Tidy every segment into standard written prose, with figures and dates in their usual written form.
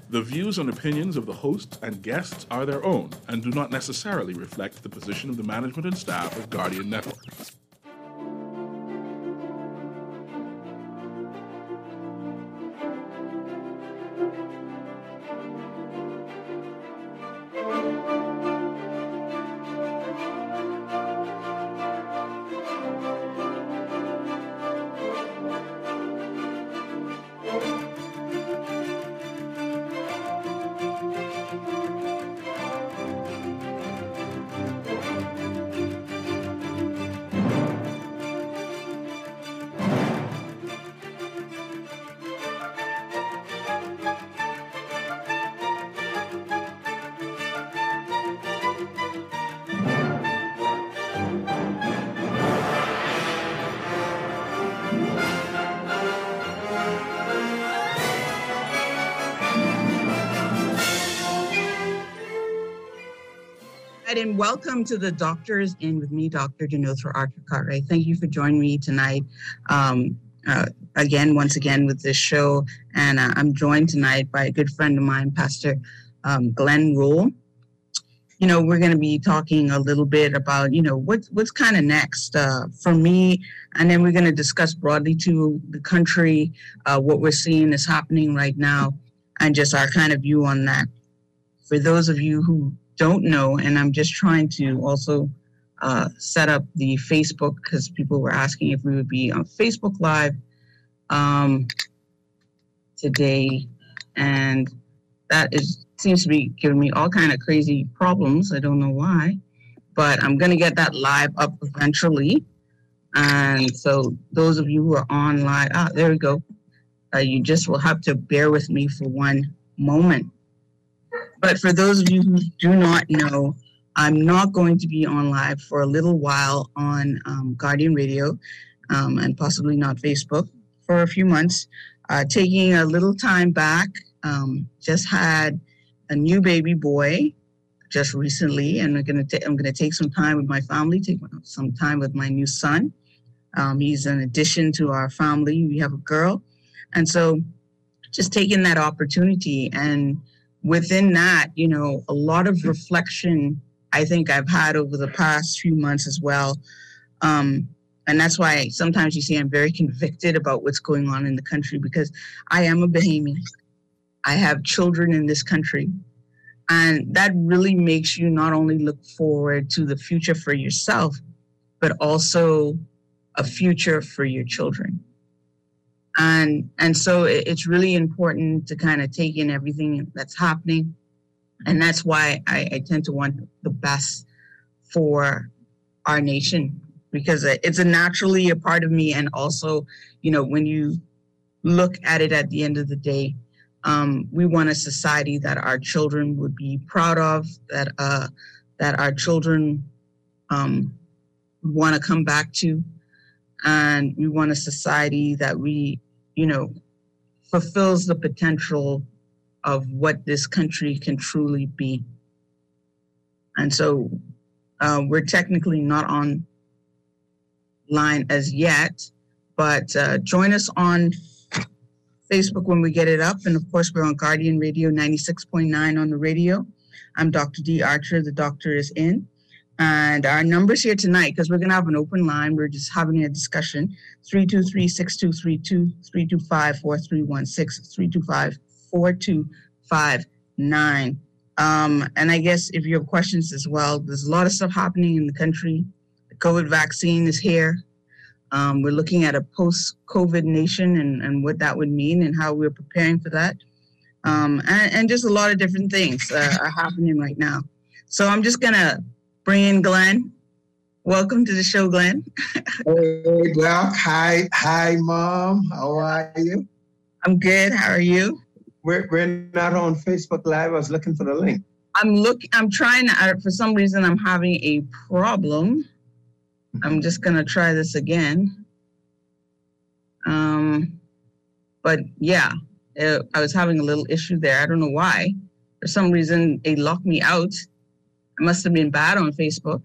The views and opinions of the hosts and guests are their own and do not necessarily reflect the position of the management and staff of Guardian Network. And welcome to the Doctors In with me, Dr. Denothra Archer Cartwright. Thank you for joining me tonight, once again with this show. And I'm joined tonight by a good friend of mine, Pastor Glenn Rule. You know, we're going to be talking a little bit about, what's kind of next for me. And then we're going to discuss broadly to the country what we're seeing is happening right now and just our kind of view on that. For those of you who don't know, and I'm just trying to also set up the Facebook because people were asking if we would be on Facebook Live today, and that seems to be giving me all kind of crazy problems. I don't know why, but I'm going to get that live up eventually. And so those of you who are on live, there we go. You just will have to bear with me for one moment. But for those of you who do not know, I'm not going to be on live for a little while on Guardian Radio and possibly not Facebook for a few months. Taking a little time back, just had a new baby boy just recently, and I'm going to take some time with my family, take some time with my new son. He's an addition to our family. We have a girl. And so just taking that opportunity, and within that, a lot of reflection I think I've had over the past few months as well. And that's why sometimes you see I'm very convicted about what's going on in the country, because I am a Bahamian. I have children in this country. And that really makes you not only look forward to the future for yourself, but also a future for your children. And so it's really important to kind of take in everything that's happening. And that's why I tend to want the best for our nation, because it's naturally a part of me. And also, when you look at it at the end of the day, we want a society that our children would be proud of, that our children want to come back to. And we want a society that fulfills the potential of what this country can truly be. And so we're technically not online as yet, but join us on Facebook when we get it up. And of course, we're on Guardian Radio 96.9 on the radio. I'm Dr. D. Archer. The doctor is in. And our numbers here tonight, because we're going to have an open line. We're just having a discussion. 323-6232, 325-4316, 325-4259. And I guess if you have questions as well, there's a lot of stuff happening in the country. The COVID vaccine is here. We're looking at a post-COVID nation and what that would mean and how we're preparing for that. And just a lot of different things are happening right now. So I'm just going to bring in Glenn. Welcome to the show, Glenn. Hey, Doc. Hi, Mom. How are you? I'm good. How are you? We're not on Facebook Live. I was looking for the link. I'm trying to, for some reason, I'm having a problem. I'm just going to try this again. But yeah, I was having a little issue there. I don't know why. For some reason, it locked me out. I must have been bad on Facebook.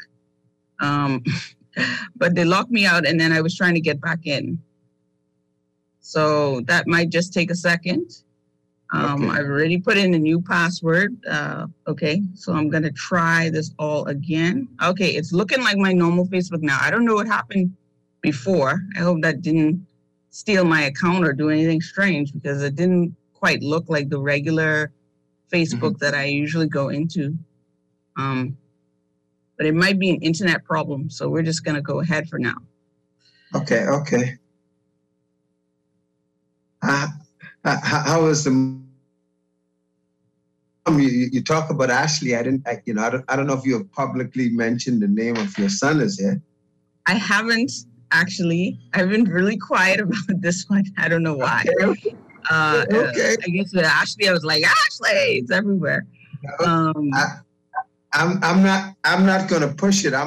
But they locked me out, and then I was trying to get back in. So that might just take a second. I've already put in a new password. Okay, so I'm going to try this all again. Okay, it's looking like my normal Facebook now. I don't know what happened before. I hope that didn't steal my account or do anything strange, because it didn't quite look like the regular Facebook that I usually go into. But it might be an internet problem, so we're just going to go ahead for now. Okay. How was the? You talk about Ashley. I don't know if you have publicly mentioned the name of your son as yet. I haven't actually. I've been really quiet about this one. I don't know why. Okay. I guess with Ashley, I was like, Ashley, it's everywhere. I'm not going to push it.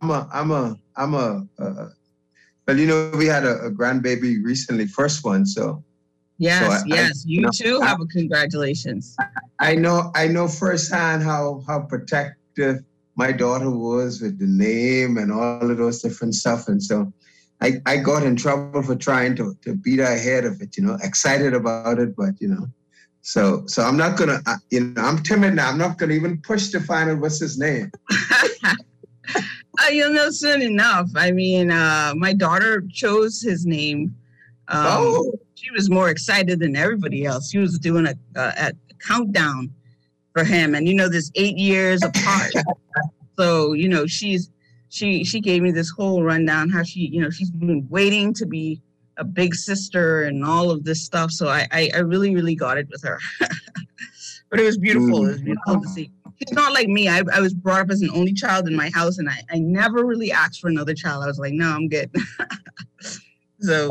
Well, we had a grandbaby recently, first one, so. Yes, you too have a congratulations. I know firsthand how protective my daughter was with the name and all of those different stuff, and so I got in trouble for trying to beat her ahead of it, excited about it, but so I'm not gonna, I'm timid now. I'm not gonna even push to find out what's his name. You'll know soon enough. I mean, my daughter chose his name. She was more excited than everybody else. She was doing a countdown for him, and there's 8 years apart. So she gave me this whole rundown how she's been waiting to be a big sister and all of this stuff. So I really, really got it with her. But it was beautiful. It was beautiful to see. She's not like me. I was brought up as an only child in my house, and I never really asked for another child. I was like, no, I'm good. So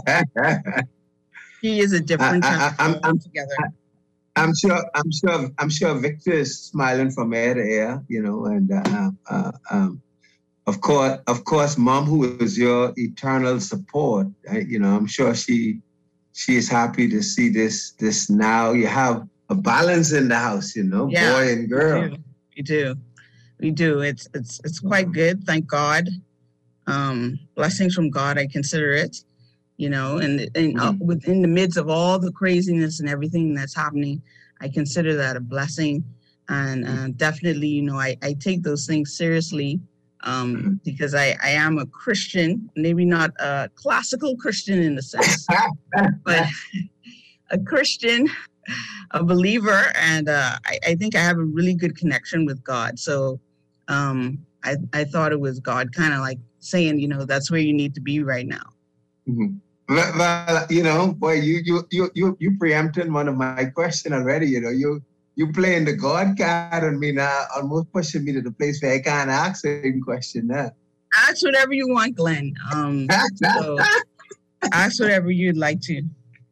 he is a different child. I'm together. I'm sure Victor is smiling from ear to ear, and of course, Mom, who is your eternal support, I'm sure she is happy to see this now. You have a balance in the house, boy and girl. We do. It's quite good, thank God. Blessings from God, I consider it. And within the midst of all the craziness and everything that's happening, I consider that a blessing. And definitely, I take those things seriously because I am a Christian, maybe not a classical Christian in a sense, but a Christian, a believer. And I think I have a really good connection with God. So I thought it was God kind of like saying, that's where you need to be right now. Mm-hmm. Well, boy, you preempted one of my questions already. You playing the God card on me now, almost pushing me to the place where I can't ask a question now. Ask whatever you want, Glenn. So ask whatever you'd like to.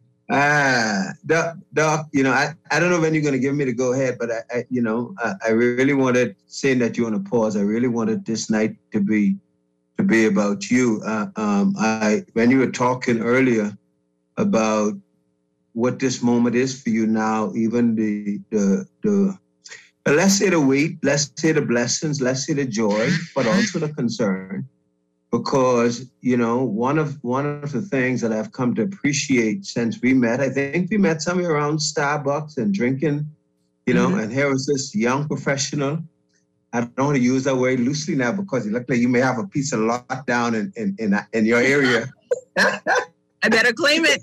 Doc, I don't know when you're going to give me the go ahead, but I really wanted, saying that you're on a pause, I really wanted this night to be about you. When you were talking earlier about what this moment is for you now, even the let's say the weight, let's say the blessings, let's say the joy, but also the concern, because one of the things that I've come to appreciate since we met, I think we met somewhere around Starbucks and drinking, and here was this young professional. I don't want to use that word loosely now because you look like you may have a piece of lot down in your area. I better claim it.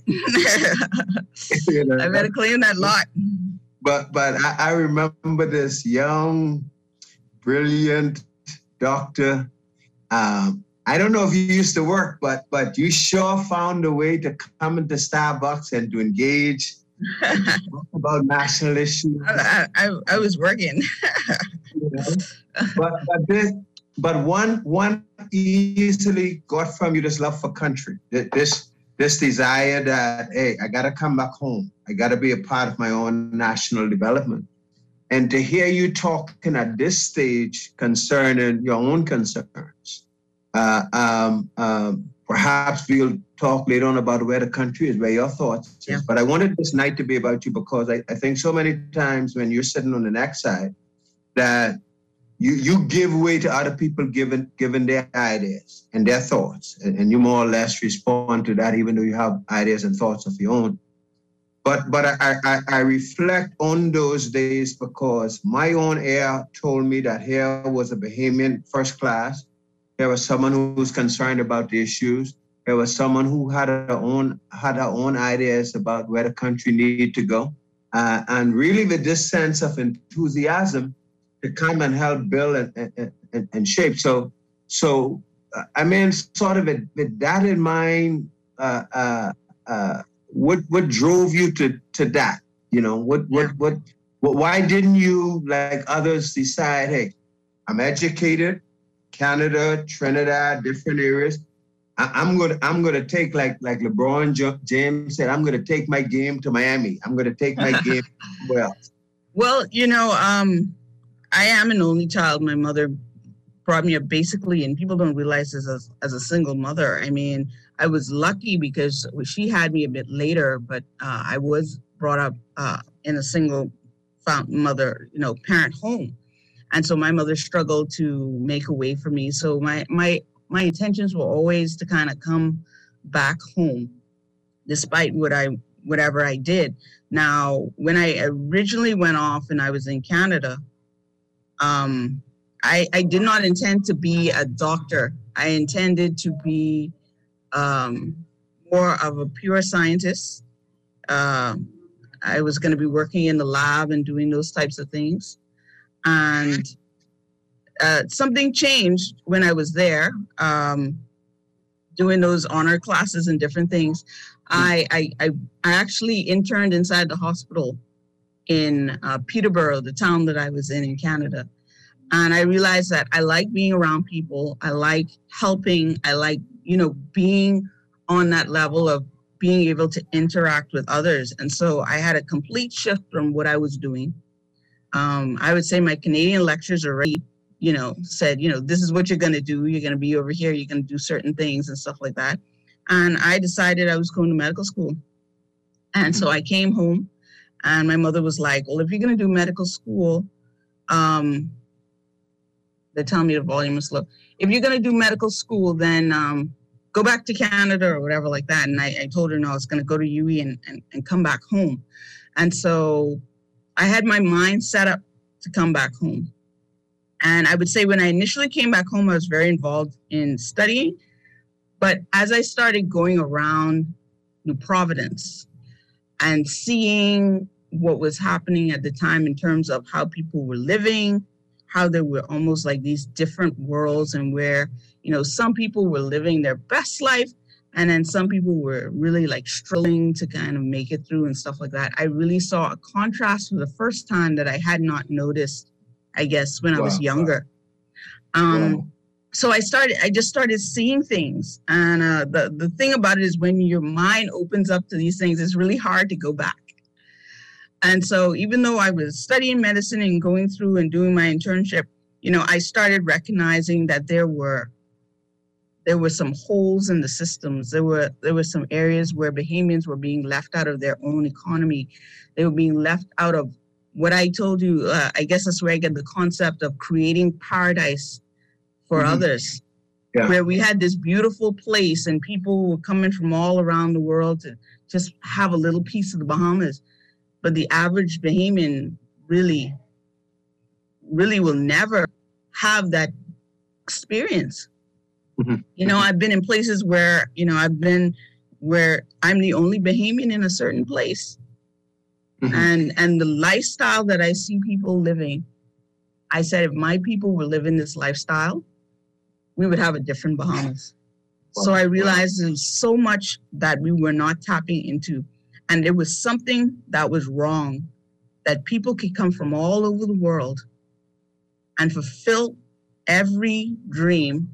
I better claim that lot. But I remember this young, brilliant doctor. I don't know if you used to work, but you sure found a way to come into Starbucks and to engage about national issues. I was working. But one easily got from you this love for country, this desire that, hey, I gotta come back home. I gotta be a part of my own national development. And to hear you talking at this stage concerning your own concerns, perhaps we'll talk later on about where the country is, where your thoughts is. But I wanted this night to be about you because I think so many times when you're sitting on the next side that you give way to other people given their ideas and their thoughts, and you more or less respond to that, even though you have ideas and thoughts of your own. but I reflect on those days because my own heir told me that here was a Bahamian first class. There was someone who was concerned about the issues. There was someone who had her own ideas about where the country needed to go, and really with this sense of enthusiasm to come and help build and shape. So I mean, sort of with that in mind, what drove you to that? You know, why didn't you, like others, decide, hey, I'm educated, Canada, Trinidad, different areas. I'm gonna take like LeBron James said, I'm gonna take my game to Miami. I'm gonna take my game somewhere else. Well, you know, I am an only child. My mother brought me up basically, and people don't realize this as a single mother. I mean, I was lucky because she had me a bit later, but I was brought up in a single mother, you know, parent home. And so my mother struggled to make a way for me. So my intentions were always to kind of come back home, despite whatever I did. Now, when I originally went off and I was in Canada, I did not intend to be a doctor. I intended to be more of a pure scientist. I was going to be working in the lab and doing those types of things. And something changed when I was there, doing those honor classes and different things. I actually interned inside the hospital in Peterborough, the town that I was in Canada. And I realized that I like being around people. I like helping. I like, you know, being on that level of being able to interact with others. And so I had a complete shift from what I was doing. I would say my Canadian lectures already, you know, said, you know, this is what you're going to do. You're going to be over here. You're going to do certain things and stuff like that. And I decided I was going to medical school. And so I came home and my mother was like, well, if you're going to do medical school, they're telling me the volume is low. If you're going to do medical school, then go back to Canada or whatever like that. And I told her, no, I was going to go to UE and come back home. And so I had my mind set up to come back home. And I would say when I initially came back home, I was very involved in studying. But as I started going around New Providence and seeing what was happening at the time in terms of how people were living, how there were almost like these different worlds, and where, you know, some people were living their best life and then some people were really like struggling to kind of make it through and stuff like that. I really saw a contrast for the first time that I had not noticed, I guess, when I was younger. So I just started seeing things. And the thing about it is when your mind opens up to these things, it's really hard to go back. And so even though I was studying medicine and going through and doing my internship, you know, I started recognizing that there were some holes in the systems. There were some areas where Bahamians were being left out of their own economy. They were being left out of what I told you. I guess that's where I get the concept of creating paradise for others, where we had this beautiful place and people were coming from all around the world to just have a little piece of the Bahamas. But the average Bahamian really will never have that experience. You know, I've been in places where, you know, where I'm the only Bahamian in a certain place. And the lifestyle that I see people living, I said, if my people were living this lifestyle, we would have a different Bahamas. So I realized there's so much that we were not tapping into. And there was something that was wrong, that people could come from all over the world and fulfill every dream.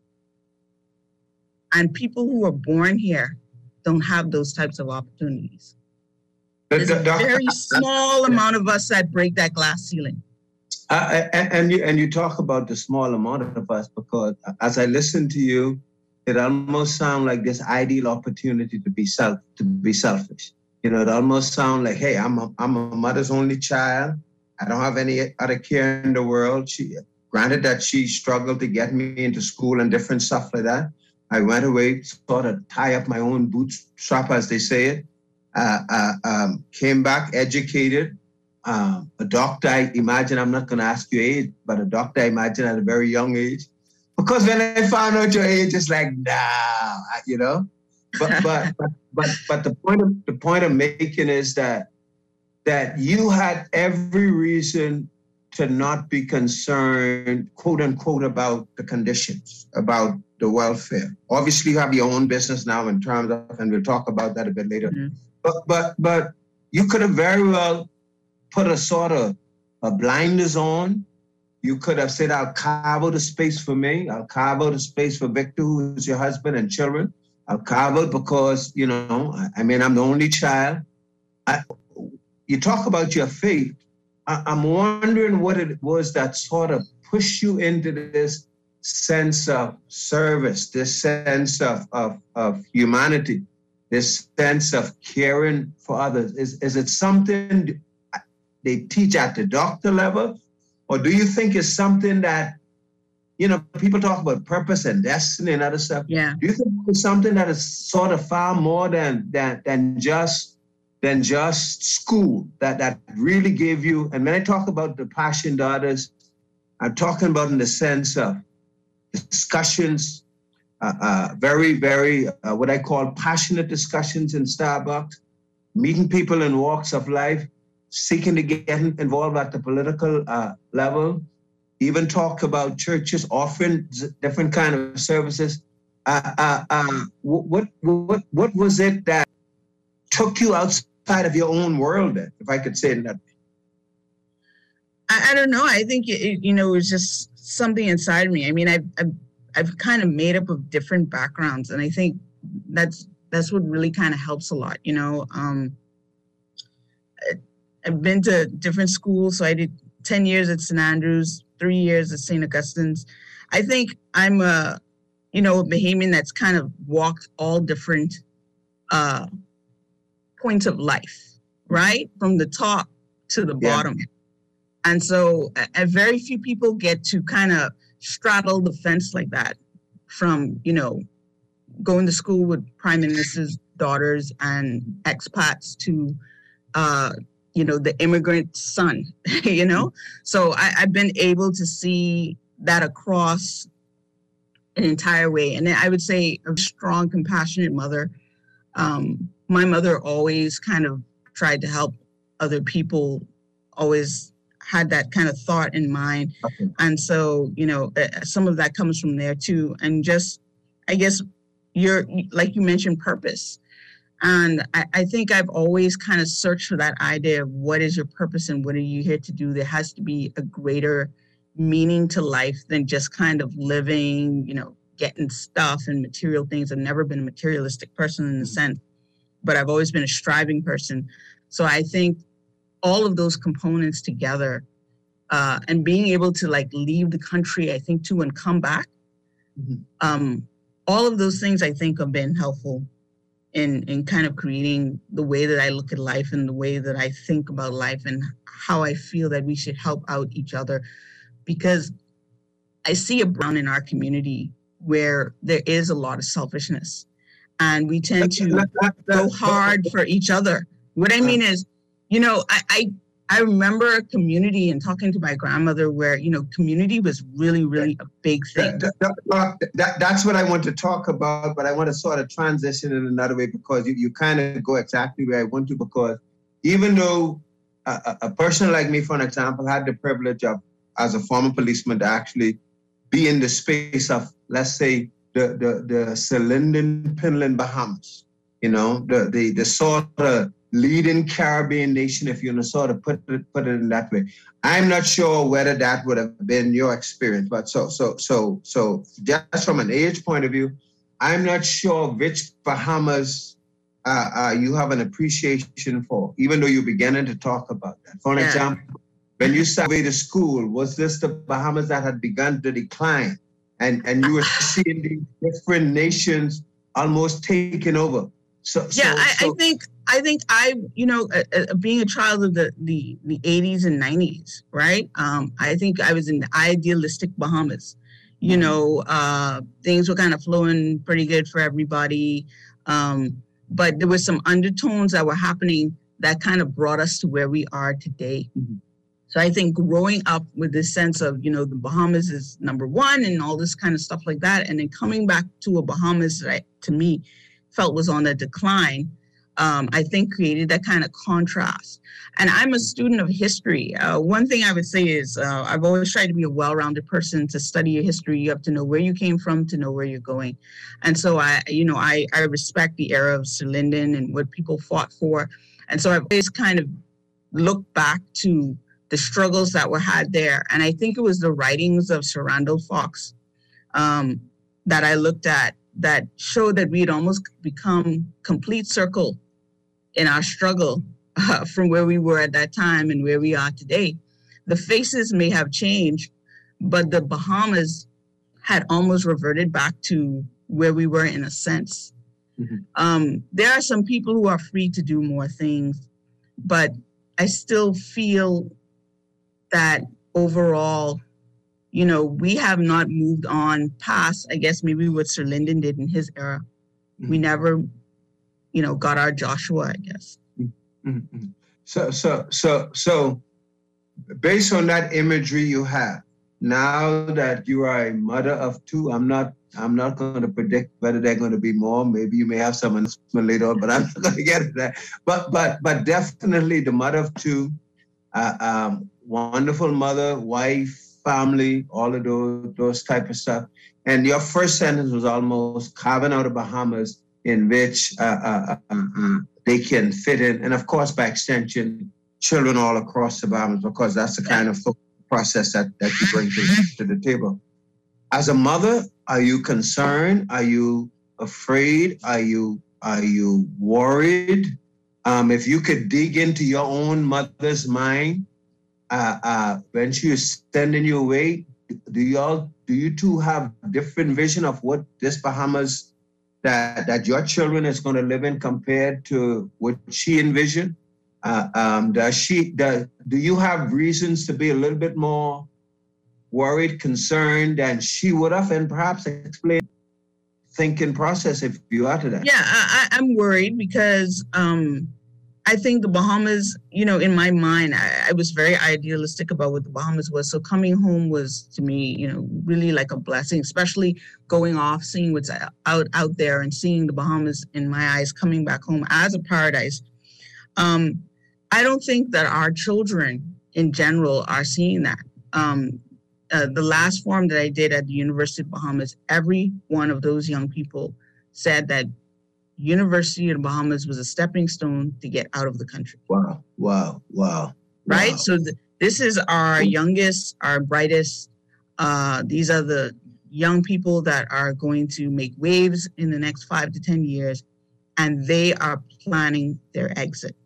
And people who are born here don't have those types of opportunities. There's a very small amount of us that break that glass ceiling. And you talk about the small amount of us, because as I listen to you, it almost sounds like this ideal opportunity to be selfish. You know, it almost sounds like, hey, I'm a mother's only child. I don't have any other care in the world. Granted that she struggled to get me into school and different stuff like that. I went away, sort of tie up my own bootstrap, as they say it. came back educated, a doctor. I imagine, I'm not going to ask your age, but a doctor, I imagine, at a very young age. Because when I found out your age, it's like, nah, you know. But the point I'm making is that you had every reason to not be concerned, quote unquote, about the conditions, about the welfare. Obviously, you have your own business now in terms of, and we'll talk about that a bit later. Mm-hmm. But you could have very well put a sort of a blinders on. You could have said, I'll carve out a space for me. I'll carve out a space for Victor, who is your husband and children. I'll carve out because, you know, I mean, I'm the only child. You talk about your faith. I'm wondering what it was that sort of pushed you into this sense of service, this sense of humanity, this sense of caring for others. Is it something they teach at the doctor level? Or do you think it's something that, you know, people talk about purpose and destiny and other stuff. Yeah. Do you think it's something that is sort of far more than just school that really gave you? And when I talk about the Passion Daughters, I'm talking about in the sense of discussions, very, very, what I call passionate discussions in Starbucks, meeting people in walks of life, seeking to get involved at the political level, even talk about churches offering different kind of services. What was it that took you outside of your own world, then, if I could say that? I don't know. I think it was just something inside me. I mean, I've kind of made up of different backgrounds, and I think that's what really kind of helps a lot. You know, I've been to different schools, so I did 10 years at St. Andrews, 3 years at St. Augustine's. I think I'm a Bahamian that's kind of walked all different points of life, right? From the top to the bottom. And so very few people get to kind of straddle the fence like that, from, going to school with prime ministers' daughters and expats to, the immigrant son, So I've been able to see that across an entire way. And I would say a strong, compassionate mother. My mother always kind of tried to help other people, always had that kind of thought in mind. Okay. And so, some of that comes from there too. And just, I guess, like you mentioned, purpose. And I think I've always kind of searched for that idea of what is your purpose and what are you here to do? There has to be a greater meaning to life than just kind of living, getting stuff and material things. I've never been a materialistic person in a sense, but I've always been a striving person. So I think all of those components together, and being able to leave the country, I think too, and come back. Mm-hmm. All of those things I think have been helpful in kind of creating the way that I look at life and the way that I think about life and how I feel that we should help out each other. Because I see a brown in our community where there is a lot of selfishness and we tend to go hard for each other. What I mean is, I remember a community and talking to my grandmother where, community was really, really a big thing. That's what I want to talk about, but I want to sort of transition in another way because you kind of go exactly where I want to, because even though a person like me, for an example, had the privilege of, as a former policeman, to actually be in the space of, let's say, the Linden, Pinland, Bahamas, the sort of leading Caribbean nation, if you want to sort of put it in that way. I'm not sure whether that would have been your experience, but so just from an age point of view, I'm not sure which Bahamas you have an appreciation for, even though you're beginning to talk about that. For an example, when you started away to school, was this the Bahamas that had begun to decline, and you were seeing these different nations almost taking over? I think being a child of the 80s and 90s, right? I think I was in the idealistic Bahamas. Things were kind of flowing pretty good for everybody. but there were some undertones that were happening that kind of brought us to where we are today. Mm-hmm. So I think growing up with this sense of, you know, the Bahamas is number one and all this kind of stuff like that, and then coming back to a Bahamas that to me felt was on a decline, I think created that kind of contrast. And I'm a student of history. One thing I would say is I've always tried to be a well-rounded person. To study your history, you have to know where you came from to know where you're going. And so I respect the era of Sir Lyndon and what people fought for. And so I've always kind of looked back to the struggles that were had there. And I think it was the writings of Sir Randall Fox that I looked at that showed that we had almost become complete circle in our struggle from where we were at that time and where we are today. The faces may have changed, but the Bahamas had almost reverted back to where we were in a sense. Mm-hmm. There are some people who are free to do more things, but I still feel that overall, you know, we have not moved on past, I guess, maybe what Sir Lyndon did in his era. Mm-hmm. We never, you know, got our Joshua, I guess. Mm-hmm. So based on that imagery you have, now that you are a mother of two, I'm not going to predict whether they're going to be more. Maybe you may have some announcement later on, but I'm not going to get into that. But definitely the mother of two, wonderful mother, wife, family, all of those type of stuff. And your first sentence was almost carving out of Bahamas in which they can fit in. And of course, by extension, children all across the Bahamas, because that's the kind of process that you bring to the table. As a mother, are you concerned? Are you afraid? Are you worried? If you could dig into your own mother's mind, when she is sending you away, do you two have different vision of what this Bahamas that your children is going to live in compared to what she envisioned? Do you have reasons to be a little bit more worried, concerned than she would have, and perhaps explain thinking process if you are to that? Yeah, I'm worried because I think the Bahamas, you know, in my mind, I was very idealistic about what the Bahamas was. So coming home was, to me, you know, really like a blessing, especially going off, seeing what's out there and seeing the Bahamas, in my eyes, coming back home as a paradise. I don't think that our children in general are seeing that. The last forum that I did at the University of Bahamas, every one of those young people said that University of the Bahamas was a stepping stone to get out of the country. Wow. Right? Wow. So this is our youngest, our brightest. These are the young people that are going to make waves in the next 5 to 10 years, and they are planning their exit.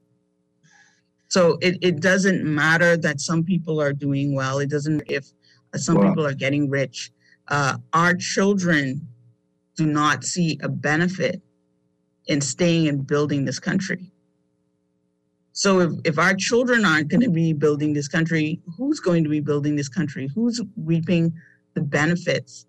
So it doesn't matter that some people are doing well. It doesn't if some people are getting rich. Our children do not see a benefit in staying and building this country. So if our children aren't going to be building this country, who's going to be building this country? Who's reaping the benefits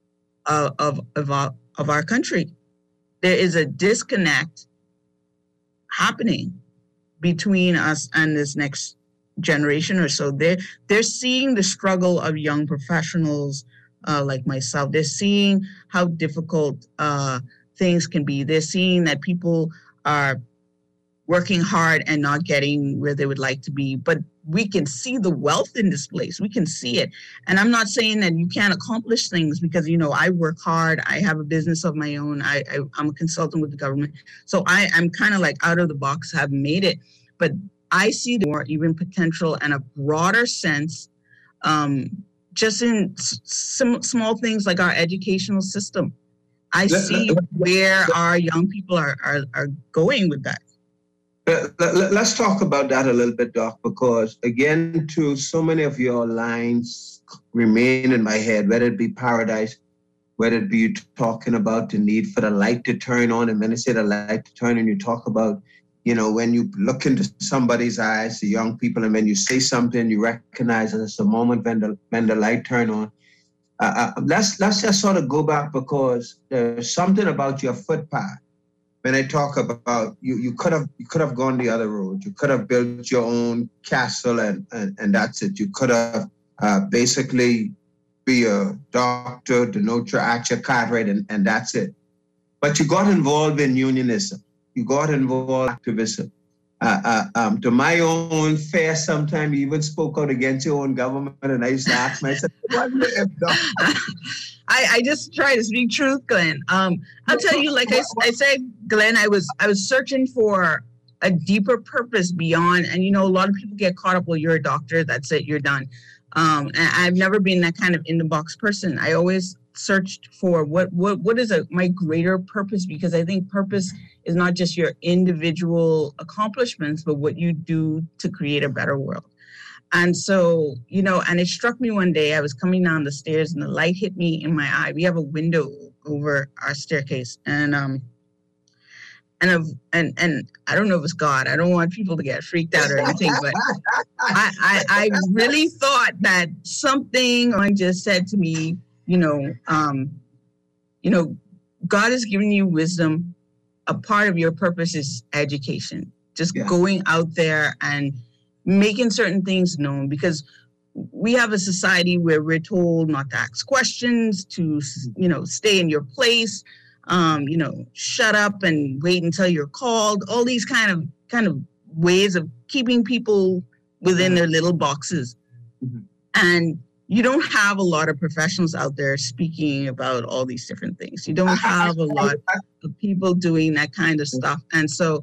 of our country? There is a disconnect happening between us and this next generation or so. They're seeing the struggle of young professionals like myself. They're seeing how difficult things can be. They're seeing that people are working hard and not getting where they would like to be. But we can see the wealth in this place. We can see it. And I'm not saying that you can't accomplish things because, you know, I work hard. I have a business of my own. I'm a consultant with the government. So I'm kind of like out of the box, have made it. But I see more even potential and a broader sense just in some small things like our educational system. I see where our young people are going with that. Let's talk about that a little bit, Doc, because again, too, so many of your lines remain in my head, whether it be paradise, whether it be you talking about the need for the light to turn on, and when they say the light to turn on, you talk about, you know, when you look into somebody's eyes, the young people, and when you say something, you recognize that it's the moment when the light turn on. Let's just sort of go back because there's something about your footpath when I talk about you could have gone the other road. You could have built your own castle and that's it. You could have basically be a doctor, denote your act, your card, right, and that's it. But you got involved in unionism. You got involved in activism. To my own fear, sometimes you even spoke out against your own government, and I used to ask myself, I just try to speak truth, Glenn. I'll tell you, like I said, Glenn, I was searching for a deeper purpose beyond, and a lot of people get caught up, well, you're a doctor, that's it, you're done. And I've never been that kind of in the box person. I always searched for what is my greater purpose, because I think purpose is not just your individual accomplishments, but what you do to create a better world. And so, and it struck me one day, I was coming down the stairs and the light hit me in my eye. We have a window over our staircase, and I don't know if it's God. I don't want people to get freaked out or anything, but I really thought that something just said to me, God has given you wisdom. A part of your purpose is education, just going out there and making certain things known, because we have a society where we're told not to ask questions, to, stay in your place, shut up and wait until you're called, all these kind of ways of keeping people within their little boxes. Mm-hmm. And you don't have a lot of professionals out there speaking about all these different things. You don't have a lot of people doing that kind of stuff. And so,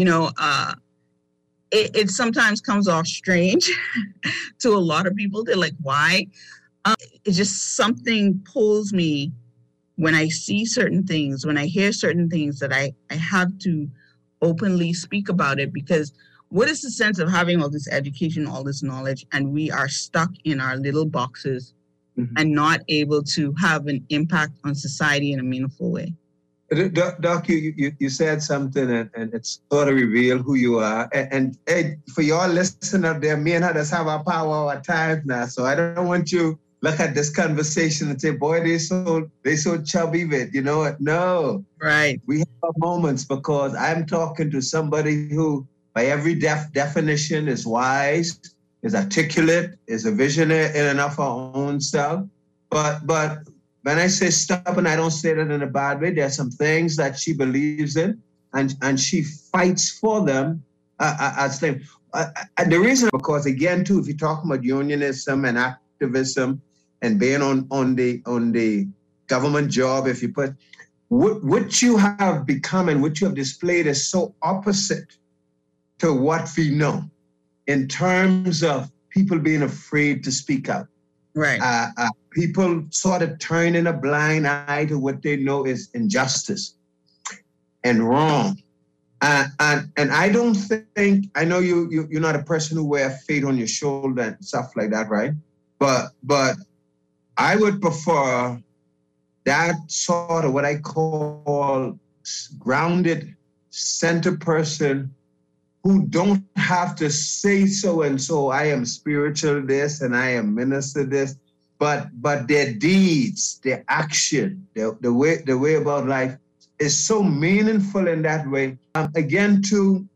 it sometimes comes off strange to a lot of people. They're like, why? It's just something pulls me when I see certain things, when I hear certain things, that I have to openly speak about it, because what is the sense of having all this education, all this knowledge, and we are stuck in our little boxes and not able to have an impact on society in a meaningful way? Doc, you said something, and it sort of revealed who you are. And hey, for your listener there, me and her just have our power our time now. So I don't want you look at this conversation and say, boy, they so chubby with, No. Right. We have our moments, because I'm talking to somebody who, by every definition, is wise, is articulate, is a visionary in and of her own self. But when I say stubborn, I don't say that in a bad way. There are some things that she believes in, and she fights for them as them. The reason, because again, too, if you're talking about unionism and activism and being on the government job, if you put what you have become and what you have displayed is so opposite to what we know in terms of people being afraid to speak out. Right. People sort of turning a blind eye to what they know is injustice and wrong. And I don't think, I know you're not a person who wears fate on your shoulder and stuff like that, right? But I would prefer that sort of what I call grounded center person, who don't have to say so and so, I am spiritual this and I am minister this, but their deeds, their action, the way about life is so meaningful in that way. Again, too,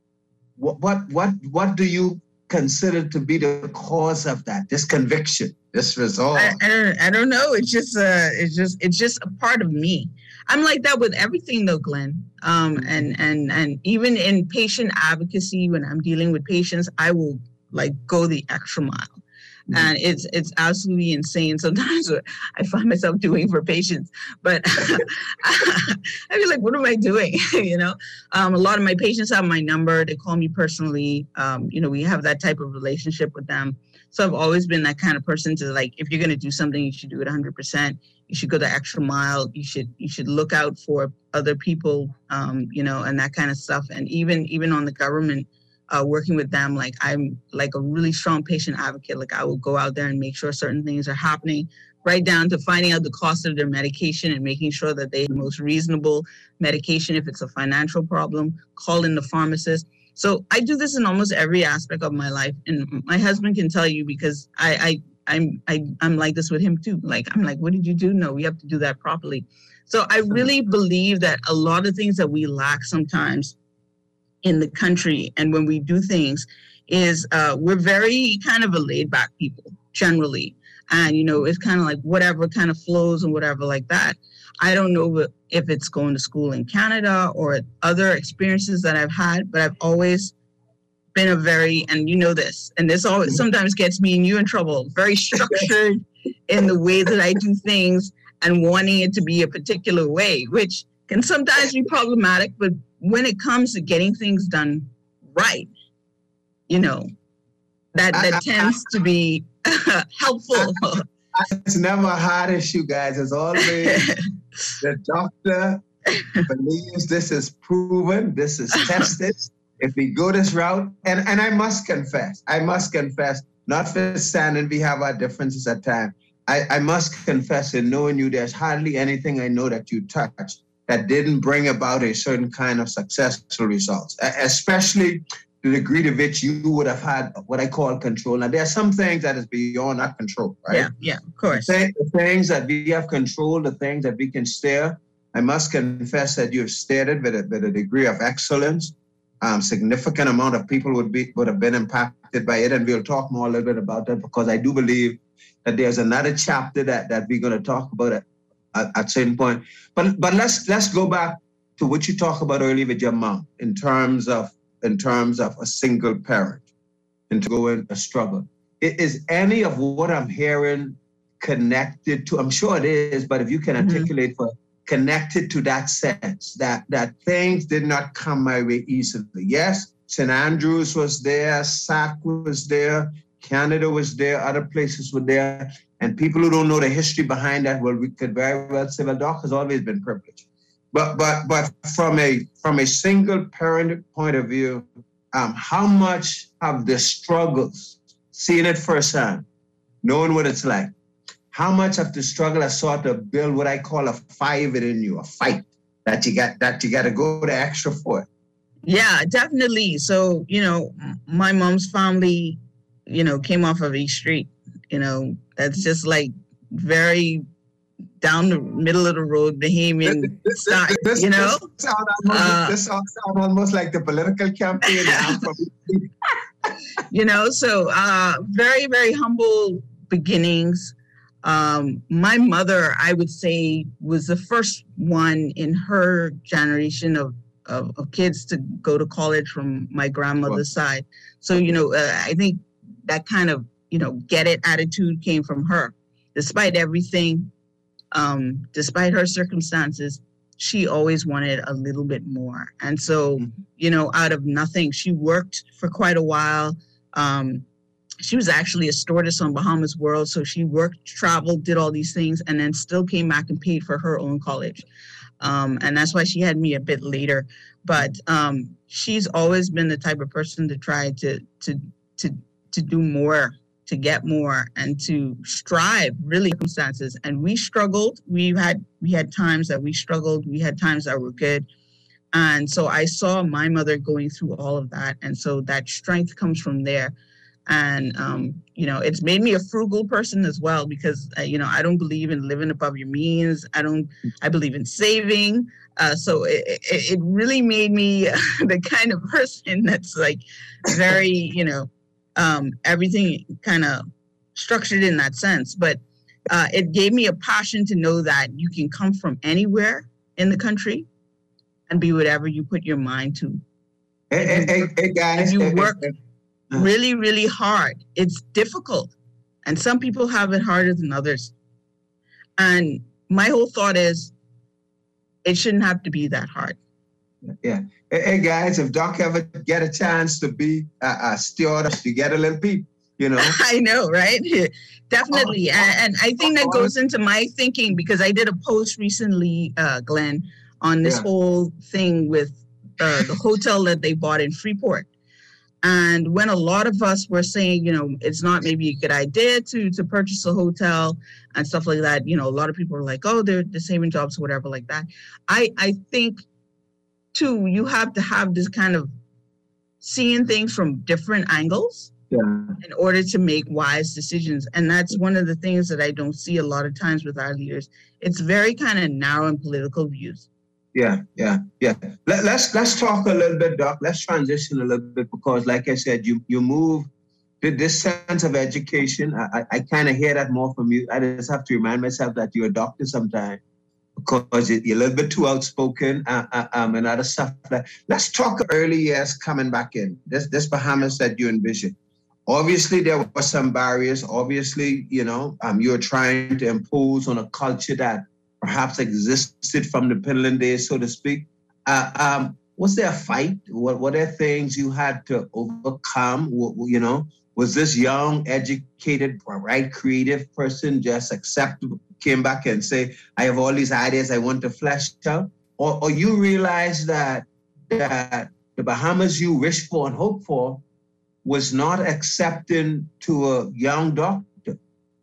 what do you consider to be the cause of that? This conviction, this resolve? I don't know. It's just a part of me. I'm like that with everything, though, Glenn. And even in patient advocacy, when I'm dealing with patients, I will go the extra mile. Mm-hmm. And it's absolutely insane sometimes what I find myself doing for patients. But I feel like, what am I doing? A lot of my patients have my number. They call me personally. We have that type of relationship with them. So I've always been that kind of person to, if you're going to do something, you should do it 100%. You should go the extra mile. You should look out for other people, and that kind of stuff. And even on the government, working with them, I'm a really strong patient advocate. I will go out there and make sure certain things are happening, right down to finding out the cost of their medication and making sure that they have the most reasonable medication. If it's a financial problem, call in the pharmacist. So I do this in almost every aspect of my life. And my husband can tell you, because I I'm like this with him too. Like, I'm like, what did you do? No, we have to do that properly. So I really believe that a lot of things that we lack sometimes in the country, and when we do things, is we're very kind of a laid back people generally. And, you know, it's kind of like whatever kind of flows and whatever like that. I don't know if it's going to school in Canada or other experiences that I've had, but I've always been a very, and you know this, and this always sometimes gets me and you in trouble, very structured in the way that I do things and wanting it to be a particular way, which can sometimes be problematic. But when it comes to getting things done right, you know, that tends to be helpful. It's never a hard issue, guys. It's always the doctor believes this is proven, this is tested. If we go this route, and I must confess, notwithstanding we have our differences at times, I must confess in knowing you, there's hardly anything I know that you touched that didn't bring about a certain kind of successful results, especially to the degree to which you would have had what I call control. Now, there are some things that is beyond our control, right? Yeah, of course. The things that we have control, the things that we can steer, I must confess that you've steered it with a degree of excellence. Significant amount of people would have been impacted by it, and we'll talk more a little bit about that, because I do believe that there's another chapter that we're going to talk about at certain point. But let's go back to what you talked about earlier with your mom in terms of a single parent and to go in a struggle. Is any of what I'm hearing connected to? I'm sure it is, but if you can articulate for connected to that sense that things did not come my way easily. Yes, St. Andrews was there, SAC was there, Canada was there, other places were there. And people who don't know the history behind that, well, we could very well say, well, Doc has always been privileged. But from a single parent point of view, how much of the struggles, seeing it firsthand, knowing what it's like, how much of the struggle has sought to build what I call a fire within you, a fight that you got to go the extra for? Yeah, definitely. So, you know, my mom's family, you know, came off of East Street. You know, that's just like very down the middle of the road, Bahamian style, you know? This sounds almost like the political campaign. You know, so very, very humble beginnings. My mother, I would say, was the first one in her generation of kids to go to college from my grandmother's side. So, you know, I think that kind of, you know, get it attitude came from her. Despite everything, despite her circumstances, she always wanted a little bit more. And so, you know, out of nothing, she worked for quite a while. She was actually a stewardess on Bahamas World. So she worked, traveled, did all these things, and then still came back and paid for her own college. And that's why she had me a bit later. But she's always been the type of person to try to do more, to get more, and to strive, really, circumstances. And we struggled. We had times that we struggled. We had times that were good. And so I saw my mother going through all of that. And so that strength comes from there. And, you know, it's made me a frugal person as well, because, you know, I don't believe in living above your means. I believe in saving. So it really made me the kind of person that's like very, you know, everything kind of structured in that sense. But it gave me a passion to know that you can come from anywhere in the country and be whatever you put your mind to. Hey guys, if you work really, really hard, it's difficult. And some people have it harder than others. And my whole thought is, it shouldn't have to be that hard. Yeah. Hey guys, if Doc ever get a chance to be a stewardess, you get a little peep, you know. I know, right? Definitely. And I think that goes into my thinking, because I did a post recently, Glenn, on this whole thing with the hotel that they bought in Freeport. And when a lot of us were saying, you know, it's not maybe a good idea to purchase a hotel and stuff like that, you know, a lot of people are like, oh, they're saving jobs or whatever like that. I think, too, you have to have this kind of seeing things from different angles. in order to make wise decisions. And that's one of the things that I don't see a lot of times with our leaders. It's very kind of narrow and political views. Yeah. Let's talk a little bit, Doc. Let's transition a little bit because, like I said, you move this sense of education. I kind of hear that more from you. I just have to remind myself that you're a doctor sometimes because you're a little bit too outspoken and other stuff. Let's talk early years coming back in. This Bahamas that you envision. Obviously, there were some barriers. Obviously, you're trying to impose on a culture that perhaps existed from the Pinland days, so to speak. Was there a fight? What were there things you had to overcome? Was this young, educated, bright, creative person just came back and say, I have all these ideas I want to flesh out? Or you realize that the Bahamas you wish for and hope for was not accepting to a young doctor?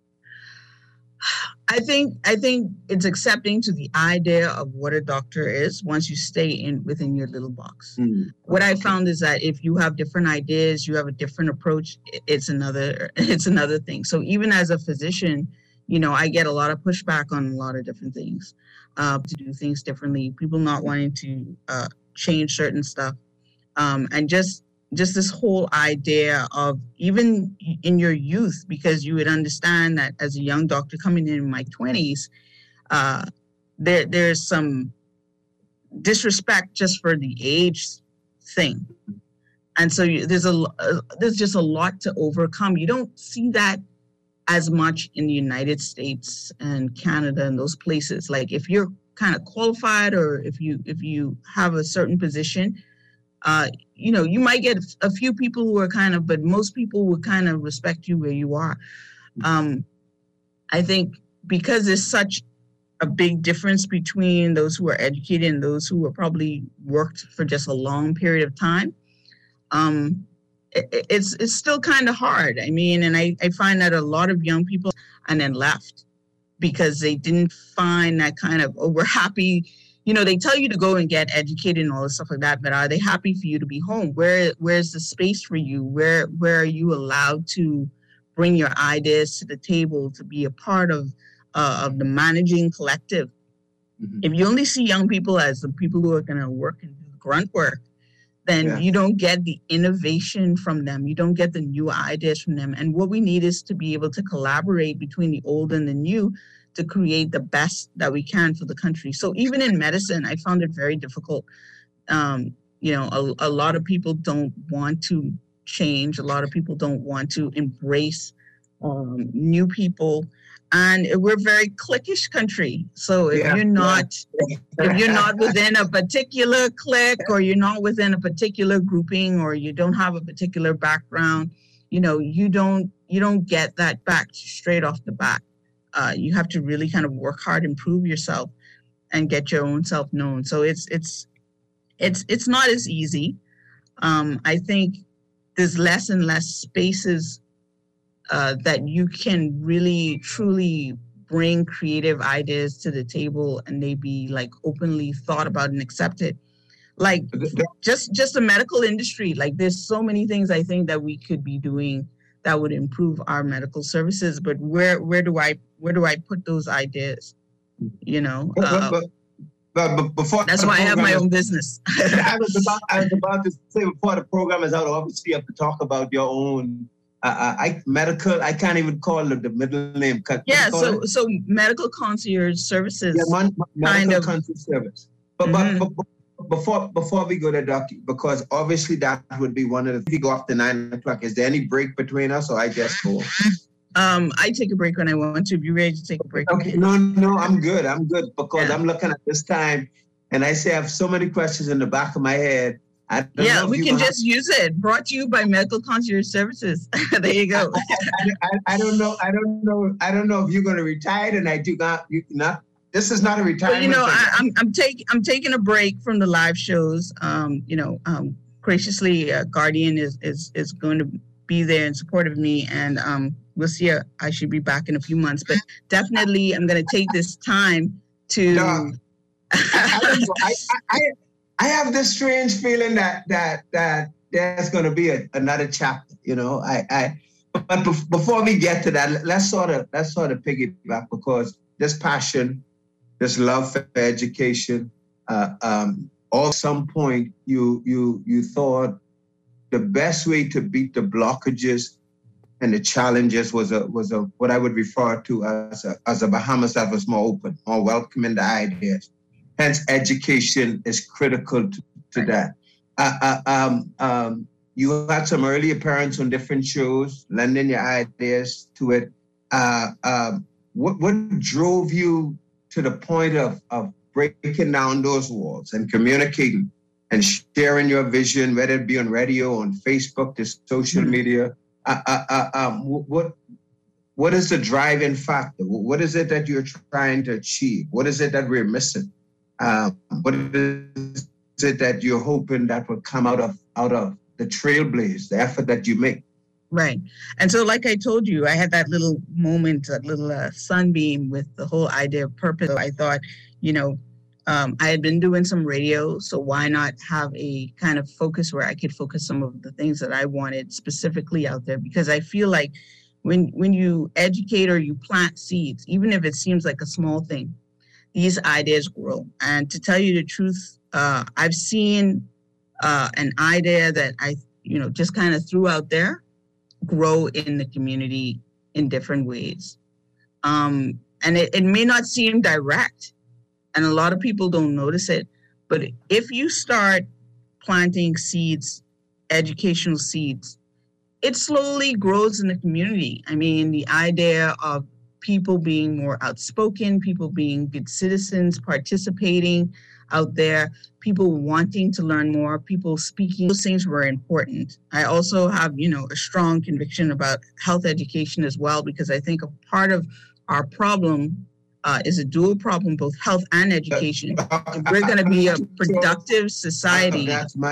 I think it's accepting to the idea of what a doctor is once you stay within your little box. What I found is that if you have different ideas, you have a different approach, it's another thing. So even as a physician, I get a lot of pushback on a lot of different things, to do things differently, people not wanting to change certain stuff, and just this whole idea of even in your youth, because you would understand that as a young doctor coming in my 20s, there's some disrespect just for the age thing. And so there's just a lot to overcome. You don't see that as much in the United States and Canada and those places. Like if you're kind of qualified or if you have a certain position, you might get a few people who are but most people will kind of respect you where you are. I think because there's such a big difference between those who are educated and those who are probably worked for just a long period of time, it's still kind of hard. I mean, and I find that a lot of young people and then left because they didn't find that kind of, we're happy. They tell you to go and get educated and all this stuff like that, but are they happy for you to be home? Where's the space for you? Where are you allowed to bring your ideas to the table to be a part of the managing collective? Mm-hmm. If you only see young people as the people who are going to work and do grunt work, then you don't get the innovation from them. You don't get the new ideas from them. And what we need is to be able to collaborate between the old and the new to create the best that we can for the country. So even in medicine, I found it very difficult. A lot of people don't want to change. A lot of people don't want to embrace new people. And we're a very cliquish country. So if you're not within a particular clique, or you're not within a particular grouping, or you don't have a particular background, you don't get that back straight off the bat. You have to really kind of work hard and prove yourself and get your own self known. So it's not as easy. I think there's less and less spaces that you can really truly bring creative ideas to the table and they be like openly thought about and accepted. Like just the medical industry, like there's so many things I think that we could be doing that would improve our medical services, but where do I put those ideas? But before that's why I have my own business. I was about to say before the program is out, obviously you have to talk about your own medical. I can't even call it the middle name. So medical concierge services. Yeah, medical concierge service. But before we go to Doc, because obviously that would be one of the. If you go after 9 o'clock, is there any break between us, or I just go? I take a break when I want to. If you're ready to take a break. Okay. No, I'm good because I'm looking at this time, and I say I have so many questions in the back of my head. We can just use it. Brought to you by Medical Concierge Services. There you go. I don't know if you're going to retire, and I do not. This is not a retirement. I'm taking a break from the live shows. Graciously, Guardian is going to be there in support of me, and we'll see. I should be back in a few months, but definitely I'm going to take this time to. I have this strange feeling that there's going to be another chapter. You know, but before we get to that, let's sort of piggyback, because this passion, this love for education, at some point you thought the best way to beat the blockages and the challenges was a what I would refer to as a Bahamas that was more open, more welcoming to ideas. Hence, education is critical to that. You had some early appearance on different shows, lending your ideas to it. What drove you to the point of breaking down those walls and communicating and sharing your vision, whether it be on radio, on Facebook, to social media? What is the driving factor? What is it that you're trying to achieve? What is it that we're missing? What is it that you're hoping that will come out of the trailblaze, the effort that you make? Right. And so, like I told you, I had that little moment, that little sunbeam with the whole idea of purpose. I thought, I had been doing some radio, so why not have a kind of focus where I could focus some of the things that I wanted specifically out there? Because I feel like when you educate or you plant seeds, even if it seems like a small thing, these ideas grow. And to tell you the truth, I've seen an idea that I, just kind of threw out there grow in the community in different ways. And it may not seem direct, and a lot of people don't notice it, but if you start planting seeds, educational seeds, it slowly grows in the community. I mean, the idea of people being more outspoken, people being good citizens, participating out there, people wanting to learn more, people speaking, those things were important. I also have, a strong conviction about health education as well, because I think a part of our problem is a dual problem, both health and education. If we're going to be a productive society,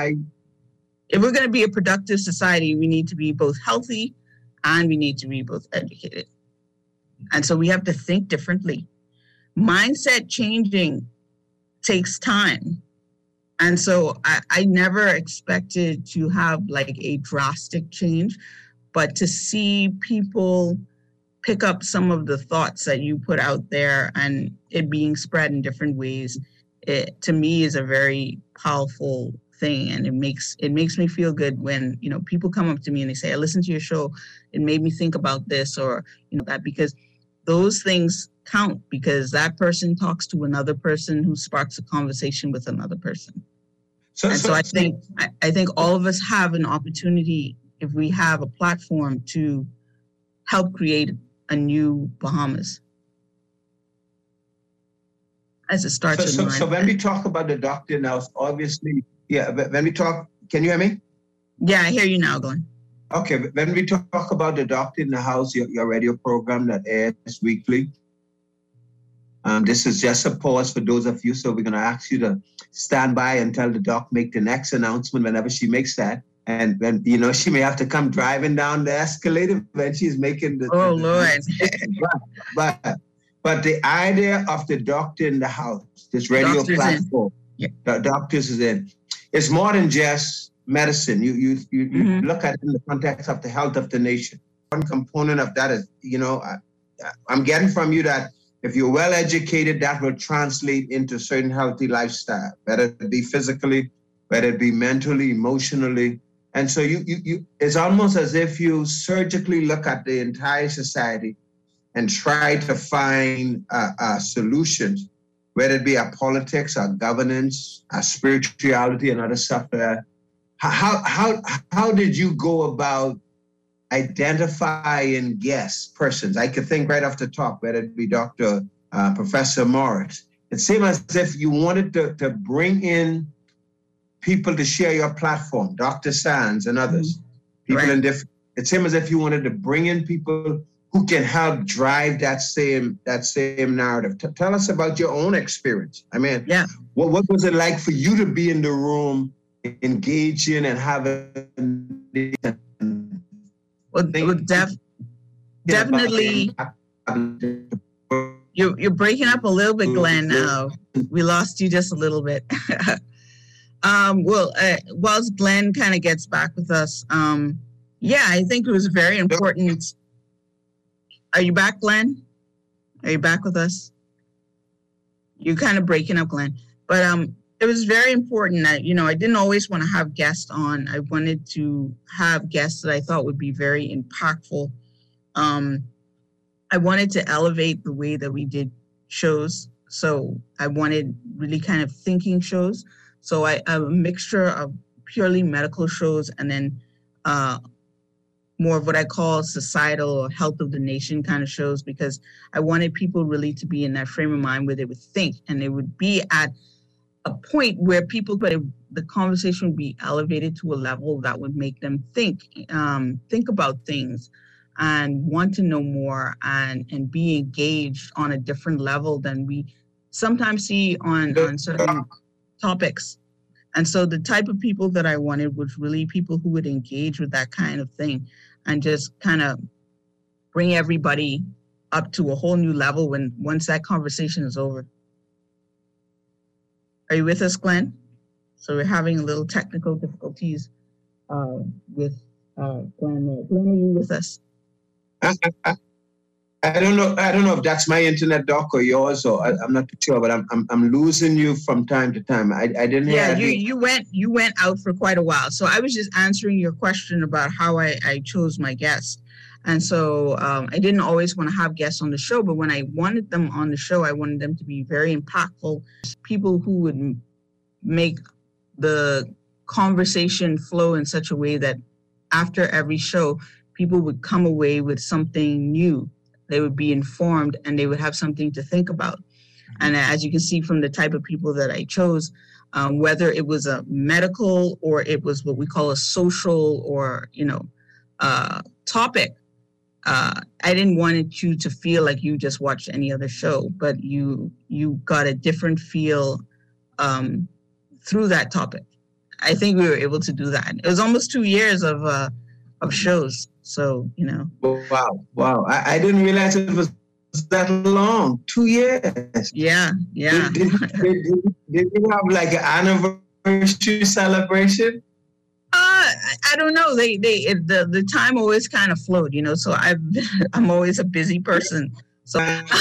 if we're going to be a productive society, we need to be both healthy and we need to be both educated. And so we have to think differently. Mindset changing takes time. And so I never expected to have like a drastic change, but to see people pick up some of the thoughts that you put out there and it being spread in different ways, it to me is a very powerful thing. And it makes me feel good when, people come up to me and they say, I listened to your show, it made me think about this or, that, because those things count, because that person talks to another person who sparks a conversation with another person. So I think all of us have an opportunity, if we have a platform, to help create a new Bahamas as it starts. So when we talk about the doctor now, obviously, when we talk, can you hear me? Yeah, I hear you now, Glenn. Okay, when we talk about the Doctor in the House, your radio program that airs weekly, this is just a pause for those of you. So we're going to ask you to stand by and tell the doc make the next announcement whenever she makes that. And when, she may have to come driving down the escalator when she's making the... Oh, Lord. But the idea of the Doctor in the House, this radio platform, the Doctors is in, it's more than just medicine. You look at it in the context of the health of the nation. One component of that is, I'm getting from you that if you're well educated, that will translate into certain healthy lifestyle, whether it be physically, whether it be mentally, emotionally. And so you it's almost as if you surgically look at the entire society and try to find solutions, whether it be our politics, our governance, our spirituality, and other stuff like that. How did you go about identifying persons? I could think right off the top, whether it be Dr. Professor Morris. It seemed as if you wanted to bring in people to share your platform, Dr. Sands and others, people in different. It seemed as if you wanted to bring in people who can help drive that same narrative. Tell us about your own experience. I mean, what was it like for you to be in the room, engaging and having? Definitely. You're breaking up a little bit, Glenn. Now we lost you just a little bit. Whilst Glenn kind of gets back with us, yeah, I think it was very important. Are you back, Glenn? Are you back with us? You're kind of breaking up, Glenn. But it was very important that, I didn't always want to have guests on. I wanted to have guests that I thought would be very impactful. I wanted to elevate the way that we did shows. So I wanted really kind of thinking shows. So a mixture of purely medical shows and then more of what I call societal or health of the nation kind of shows, because I wanted people really to be in that frame of mind where they would think, and they would be at a point where the conversation would be elevated to a level that would make them think about things and want to know more and be engaged on a different level than we sometimes see on certain topics. And so the type of people that I wanted was really people who would engage with that kind of thing and just kind of bring everybody up to a whole new level once that conversation is over. Are you with us, Glenn? So we're having a little technical difficulties with Glenn. Glenn, are you with us? I don't know if that's my internet, Doc, or yours, or I'm not too sure. But I'm losing you from time to time. I didn't hear. Yeah, you went out for quite a while. So I was just answering your question about how I chose my guests, and so I didn't always want to have guests on the show. But when I wanted them on the show, I wanted them to be very impactful, people who would make the conversation flow in such a way that after every show, people would come away with something new. They would be informed and they would have something to think about. And as you can see from the type of people that I chose, whether it was a medical or it was what we call a social or, topic, I didn't want you to feel like you just watched any other show, but you got a different feel through that topic. I think we were able to do that. It was almost 2 years of shows. So, Wow. I didn't realize it was that long. 2 years. Yeah. Did you have like an anniversary celebration? I don't know. The time always kind of flowed, so I'm always a busy person. So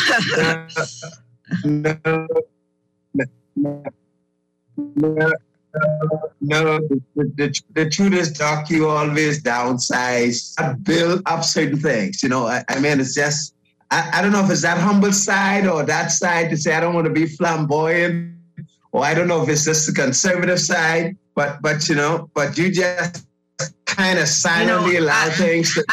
No, the truth is, Doc, you always downsize, build up certain things. I mean, it's just, I don't know if it's that humble side or that side to say I don't want to be flamboyant, or I don't know if it's just the conservative side, but you just kind of silently allow things to.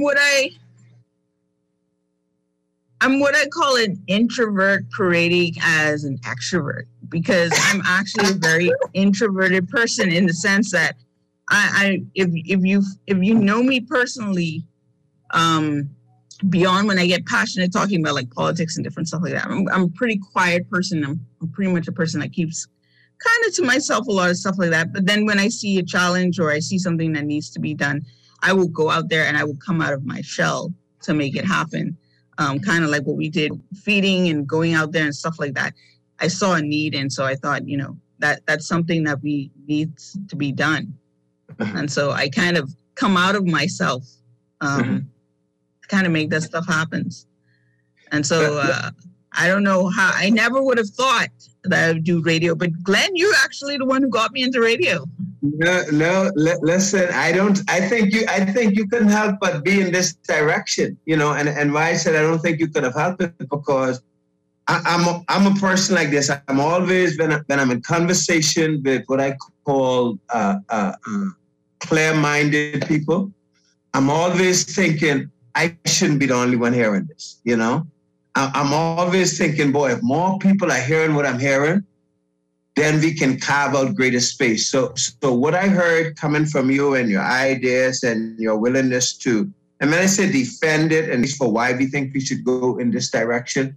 I'm what I call an introvert parading as an extrovert, because I'm actually a very introverted person in the sense that if you know me personally, beyond when I get passionate talking about like politics and different stuff like that, I'm a pretty quiet person. I'm pretty much a person that keeps kind of to myself a lot of stuff like that. But then when I see a challenge or I see something that needs to be done, I will go out there and I will come out of my shell to make it happen. Kind of like what we did, feeding and going out there and stuff like that. I saw a need, and so I thought, that's something that we need to be done. And so I kind of come out of myself, kind of make that stuff happen. And so I don't know how. I never would have thought that I would do radio, but Glenn, you're actually the one who got me into radio. No. Listen, I think you couldn't help but be in this direction, and why I said I don't think you could have helped it, because I'm a person like this. I'm always when I'm in conversation with what I call clear-minded people, I'm always thinking I shouldn't be the only one hearing this. I'm always thinking, boy, if more people are hearing what I'm hearing, then we can carve out greater space. So what I heard coming from you and your ideas and your willingness to, and when I say defend it, and for why we think we should go in this direction,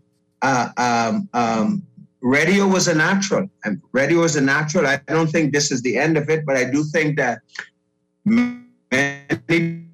radio was a natural. I don't think this is the end of it, but I do think that many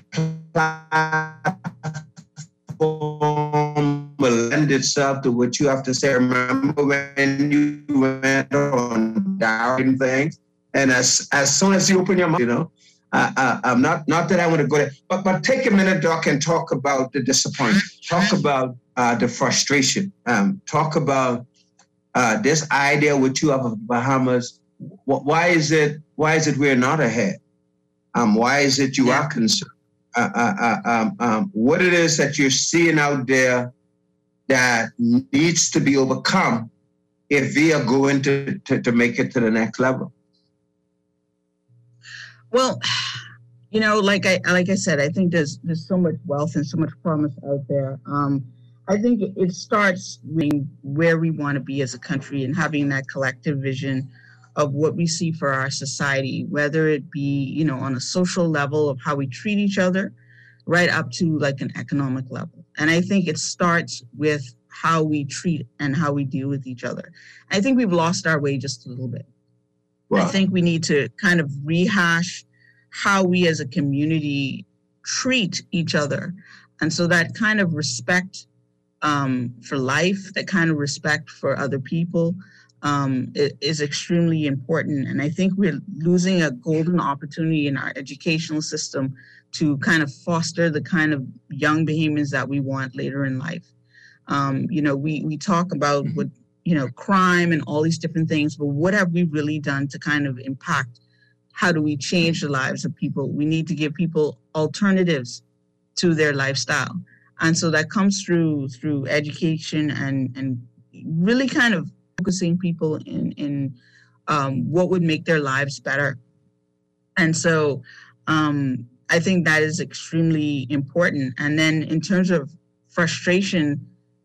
platforms will lend itself to what you have to say. Remember when you went on doubting things. And as soon as you open your mouth, I'm not that I want to go there, but take a minute, Doc, and talk about the disappointment. Talk about the frustration. Talk about this idea which you have of Bahamas. Why is it we're not ahead? Why is it you are concerned? What it is that you're seeing out there that needs to be overcome if we are going to make it to the next level? Well, like I said, I think there's so much wealth and so much promise out there. I think it starts with where we want to be as a country and having that collective vision of what we see for our society, whether it be, on a social level of how we treat each other, right up to like an economic level. And I think it starts with how we treat and how we deal with each other. I think we've lost our way just a little bit. Wow. I think we need to kind of rehash how we as a community treat each other. And so that kind of respect for life, that kind of respect for other people is extremely important. And I think we're losing a golden opportunity in our educational system to kind of foster the kind of young Bahamians that we want later in life. We talk about what, crime and all these different things, but what have we really done to kind of impact? How do we change the lives of people? We need to give people alternatives to their lifestyle. And so that comes through education and really kind of focusing people in what would make their lives better. And so I think that is extremely important. And then in terms of frustration,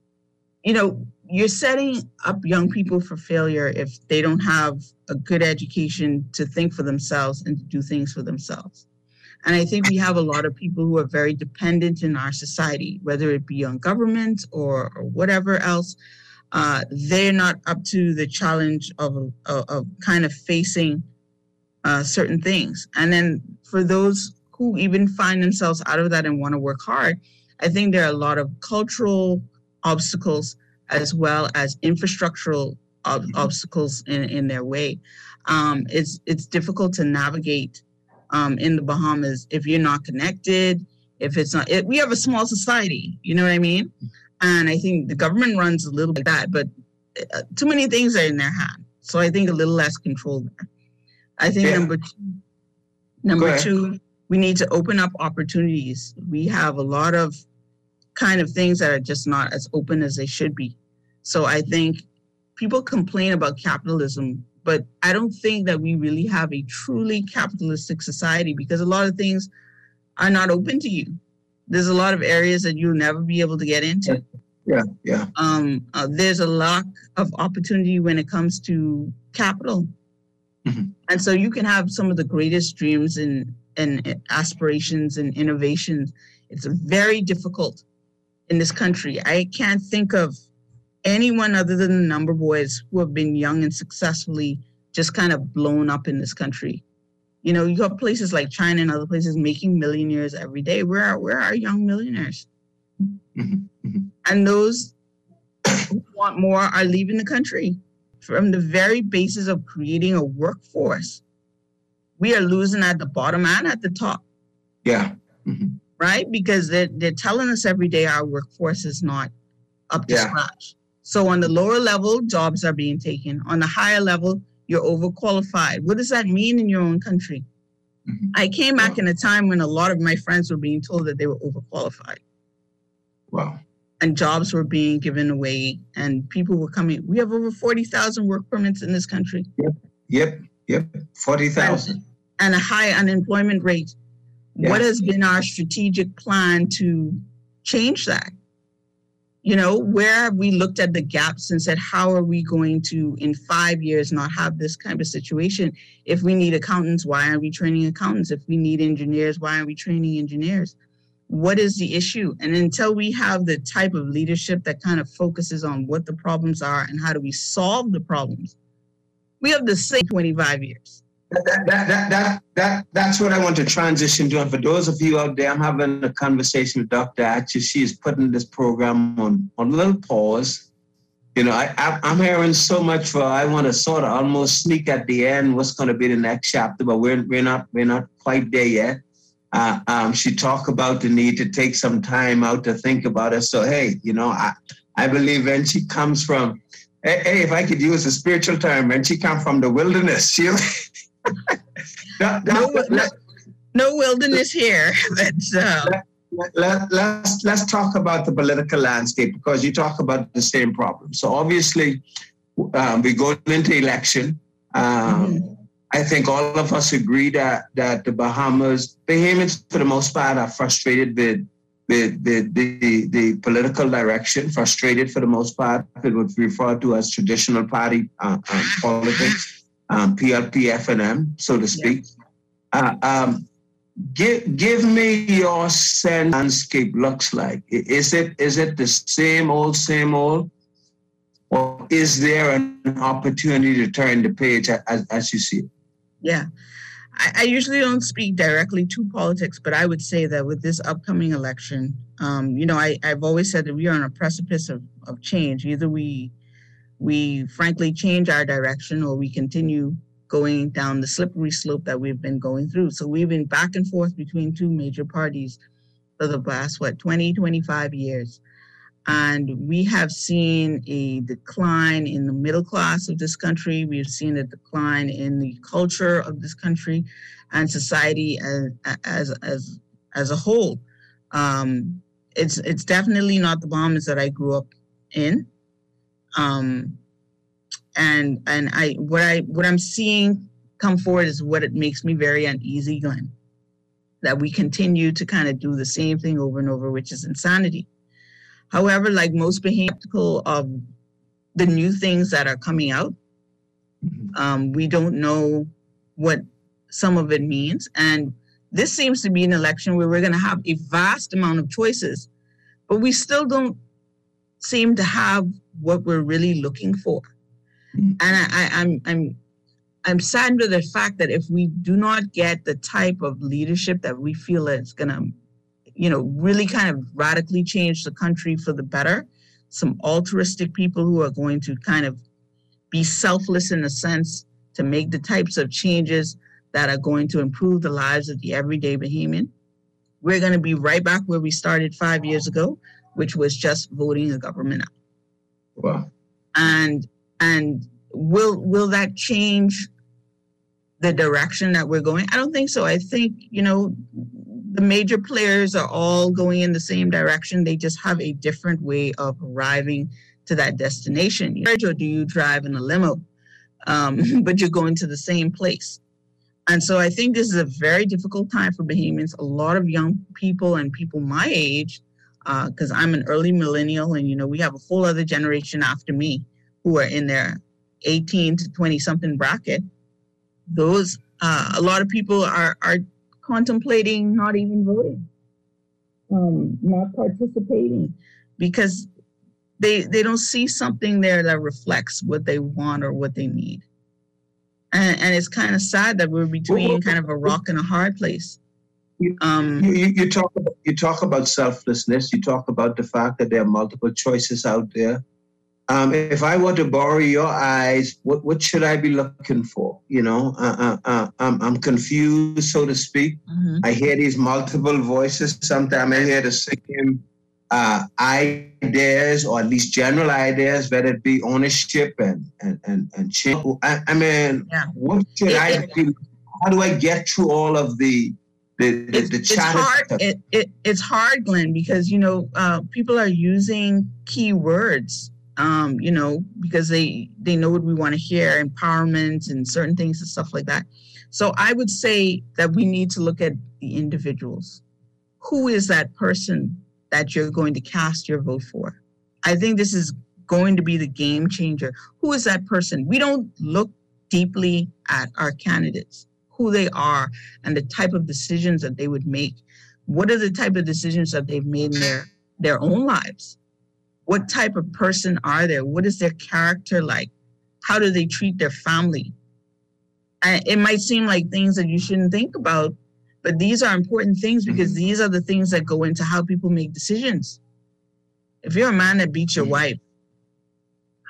you're setting up young people for failure if they don't have a good education to think for themselves and to do things for themselves. And I think we have a lot of people who are very dependent in our society, whether it be on government or whatever else. They're not up to the challenge of kind of facing certain things. And then for those who even find themselves out of that and want to work hard, I think there are a lot of cultural obstacles as well as infrastructural obstacles in their way. It's difficult to navigate in the Bahamas if you're not connected, if it's not, we have a small society, you know what I mean? And I think the government runs a little bit like that, but too many things are in their hand. So I think a little less control there. I think number two, we need to open up opportunities. We have a lot of kind of things that are just not as open as they should be. So I think people complain about capitalism, but I don't think that we really have a truly capitalistic society because a lot of things are not open to you. There's a lot of areas that you'll never be able to get into. Yeah. There's a lack of opportunity when it comes to capital. Mm-hmm. And so you can have some of the greatest dreams and aspirations and innovations. It's very difficult in this country. I can't think of anyone other than the number boys who have been young and successfully just kind of blown up in this country. You got places like China and other places making millionaires every day. Where are young millionaires? Mm-hmm. And those who want more are leaving the country. From the very basis of creating a workforce, we are losing at the bottom and at the top. Yeah. Mm-hmm. Right? Because they're telling us every day our workforce is not up to scratch. So on the lower level, jobs are being taken. On the higher level, you're overqualified. What does that mean in your own country? Mm-hmm. I came back in a time when a lot of my friends were being told that they were overqualified. Wow. And jobs were being given away and people were coming. We have over 40,000 work permits in this country. Yep. 40,000. And a high unemployment rate. Yeah. What has been our strategic plan to change that? Where have we looked at the gaps and said, how are we going to, in 5 years, not have this kind of situation? If we need accountants, why aren't we training accountants? If we need engineers, why aren't we training engineers? What is the issue? And until we have the type of leadership that kind of focuses on what the problems are and how do we solve the problems, we have the same 25 years. That's what I want to transition to. And for those of you out there, I'm having a conversation with Dr. Atchis. She is putting this program on a little pause I'm hearing so much for. I want to sort of almost sneak at the end what's going to be the next chapter, but we're not quite there yet. She talked about the need to take some time out to think about it. So hey, I believe when she comes from, hey, if I could use a spiritual term, when she comes from the wilderness, she. No wilderness here. Let's talk about the political landscape, because you talk about the same problem. So obviously, we go into election. I think all of us agree that the Bahamians for the most part are frustrated with the political direction, frustrated for the most part with what we refer to as traditional party politics, PLP, FNM, so to speak. Give me your sense landscape looks like. Is it the same old, or is there an opportunity to turn the page as you see it? Yeah, I usually don't speak directly to politics, but I would say that with this upcoming election, I've always said that we are on a precipice of change. Either we frankly change our direction, or we continue going down the slippery slope that we've been going through. So we've been back and forth between two major parties for the past, 20, 25 years. And we have seen a decline in the middle class of this country. We've seen a decline in the culture of this country and society as a whole. It's definitely not the Bahamas that I grew up in. And what I'm seeing come forward is what it makes me very uneasy, Glenn, that we continue to kind of do the same thing over and over, which is insanity. However, like most Bahamians, skeptical of the new things that are coming out. We don't know what some of it means. And this seems to be an election where we're going to have a vast amount of choices, but we still don't seem to have what we're really looking for. And I'm saddened with the fact that if we do not get the type of leadership that we feel is going to, really kind of radically change the country for the better, some altruistic people who are going to kind of be selfless in a sense to make the types of changes that are going to improve the lives of the everyday Bahamian, we're going to be right back where we started 5 years ago, which was just voting a government out. Wow. And will that change the direction that we're going? I don't think so. I think, the major players are all going in the same direction. They just have a different way of arriving to that destination. Or do you drive in a limo? But you're going to the same place. And so I think this is a very difficult time for Bahamians. A lot of young people and people my age, because I'm an early millennial, and, we have a whole other generation after me who are in their 18 to 20-something bracket. Those, a lot of people are contemplating not even voting, not participating, because they don't see something there that reflects what they want or what they need. And it's kind of sad that we're between kind of a rock and a hard place. You talk about selflessness. You talk about the fact that there are multiple choices out there. If I were to borrow your eyes, what should I be looking for? I'm confused, so to speak. Mm-hmm. I hear these multiple voices. Sometimes I hear the same ideas, or at least general ideas, whether it be ownership and change. What should I be? How do I get through all of the it's hard. It's hard, Glenn, because people are using keywords. Because they know what we want to hear, empowerment and certain things and stuff like that. So I would say that we need to look at the individuals. Who is that person that you're going to cast your vote for? I think this is going to be the game changer. Who is that person? We don't look deeply at our candidates, who they are, and the type of decisions that they would make. What are the type of decisions that they've made in their own lives? What type of person are they? What is their character like? How do they treat their family? It might seem like things that you shouldn't think about, but these are important things because these are the things that go into how people make decisions. If you're a man that beats your wife,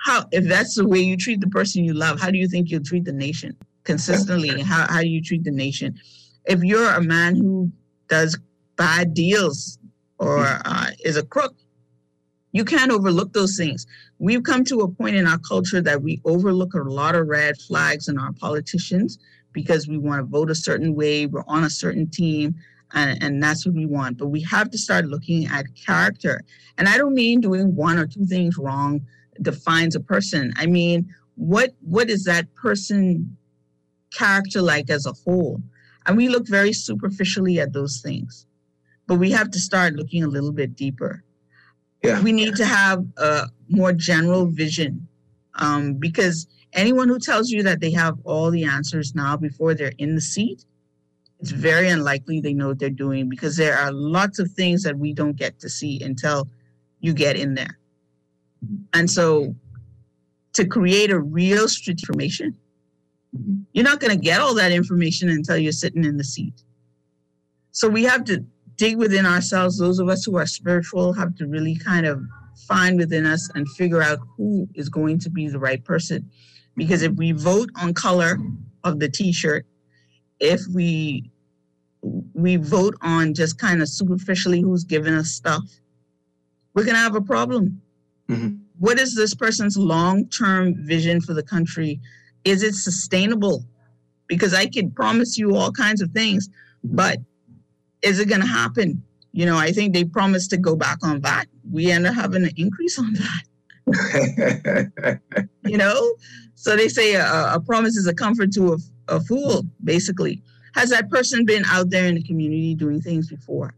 if that's the way you treat the person you love, how do you think you'll treat the nation consistently? How do you treat the nation? If you're a man who does bad deals or is a crook, you can't overlook those things. We've come to a point in our culture that we overlook a lot of red flags in our politicians because we want to vote a certain way, we're on a certain team, and that's what we want. But we have to start looking at character. And I don't mean doing one or two things wrong defines a person. I mean, what is that person character like as a whole? And we look very superficially at those things. But we have to start looking a little bit deeper. Yeah. We need to have a more general vision because anyone who tells you that they have all the answers now before they're in the seat, it's very unlikely they know what they're doing, because there are lots of things that we don't get to see until you get in there. And so to create a real strategic information, you're not going to get all that information until you're sitting in the seat. So we have to dig within ourselves. Those of us who are spiritual have to really kind of find within us and figure out who is going to be the right person. Because if we vote on color of the t-shirt, if we vote on just kind of superficially who's giving us stuff, we're going to have a problem. Mm-hmm. What is this person's long-term vision for the country? Is it sustainable? Because I can promise you all kinds of things, but is it going to happen? You know, I think they promised to go back on that. We end up having an increase on that. You know? So they say a promise is a comfort to a fool, basically. Has that person been out there in the community doing things before?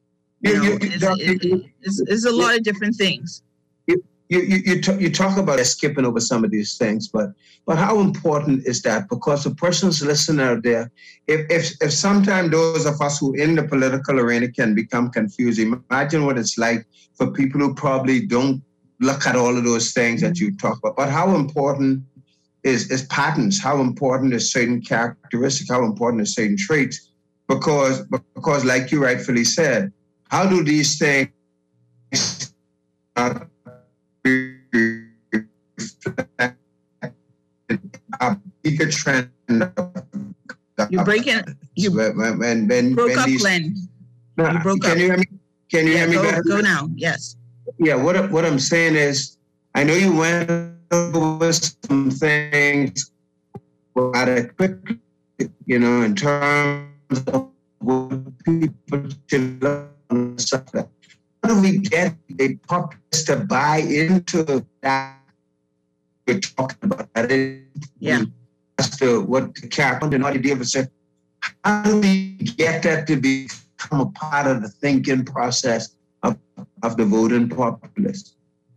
It's a lot of different things. You talk about skipping over some of these things, but how important is that? Because the person's listening out there, if sometimes those of us who in the political arena can become confused, imagine what it's like for people who probably don't look at all of those things that you talk about. But how important is patterns? How important is certain characteristics? How important is certain traits? Because like you rightfully said, how do these things a bigger trend? You're breaking. You broke up, Glenn. You broke up. Can you hear me? Can you hear me better? Go now. Yes. Yeah. What I'm saying is, I know you went over some things rather quickly, you know, in terms of what people should learn and stuff like that. How do we get a populace to buy into that we're talking about? Yeah. As to what the character and idea of it. How do we get that to become a part of the thinking process of the voting populace?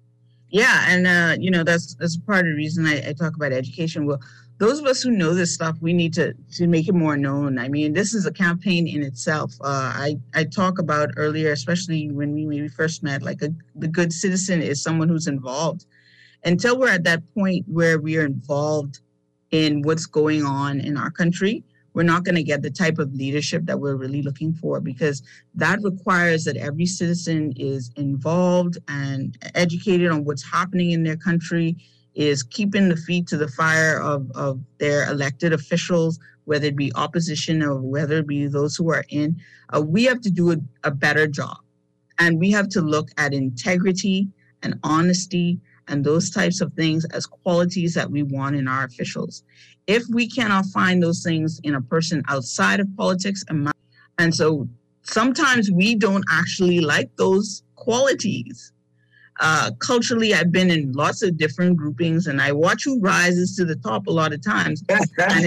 Yeah, and you know, that's part of the reason I talk about education. Well, those of us who know this stuff, we need to make it more known. I mean, this is a campaign in itself. I talk about earlier, especially when we maybe first met, like the good citizen is someone who's involved. Until we're at that point where we are involved in what's going on in our country, we're not going to get the type of leadership that we're really looking for, because that requires that every citizen is involved and educated on what's happening in their country, is keeping the feet to the fire of their elected officials, whether it be opposition or whether it be those who are in. We have to do a better job. And we have to look at integrity and honesty and those types of things as qualities that we want in our officials. If we cannot find those things in a person outside of politics, and so sometimes we don't actually like those qualities. Culturally, I've been in lots of different groupings, and I watch who rises to the top a lot of times. And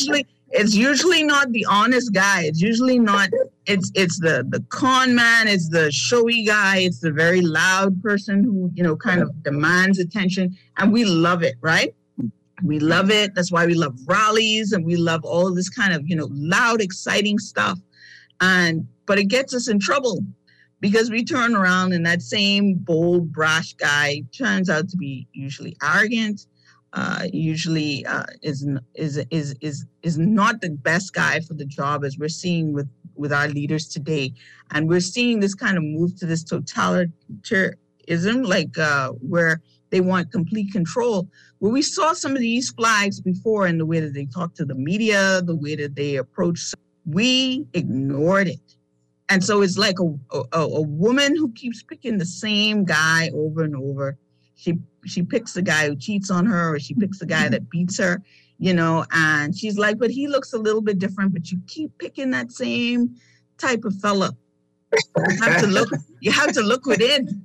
it's usually not the honest guy. It's usually not. It's the con man. It's the showy guy. It's the very loud person who, you know, kind of demands attention, and we love it, right? We love it. That's why we love rallies, and we love all of this kind of, you know, loud, exciting stuff. But it gets us in trouble, because we turn around and that same bold, brash guy turns out to be usually arrogant, usually is not the best guy for the job, as we're seeing with our leaders today. And we're seeing this kind of move to this totalitarianism, like where they want complete control. Well, we saw some of these flags before in the way that they talk to the media, the way that they approach. We ignored it. And so it's like a woman who keeps picking the same guy over and over. She picks the guy who cheats on her, or she picks the guy that beats her, you know, and she's like, but he looks a little bit different, but you keep picking that same type of fella. You have to look within.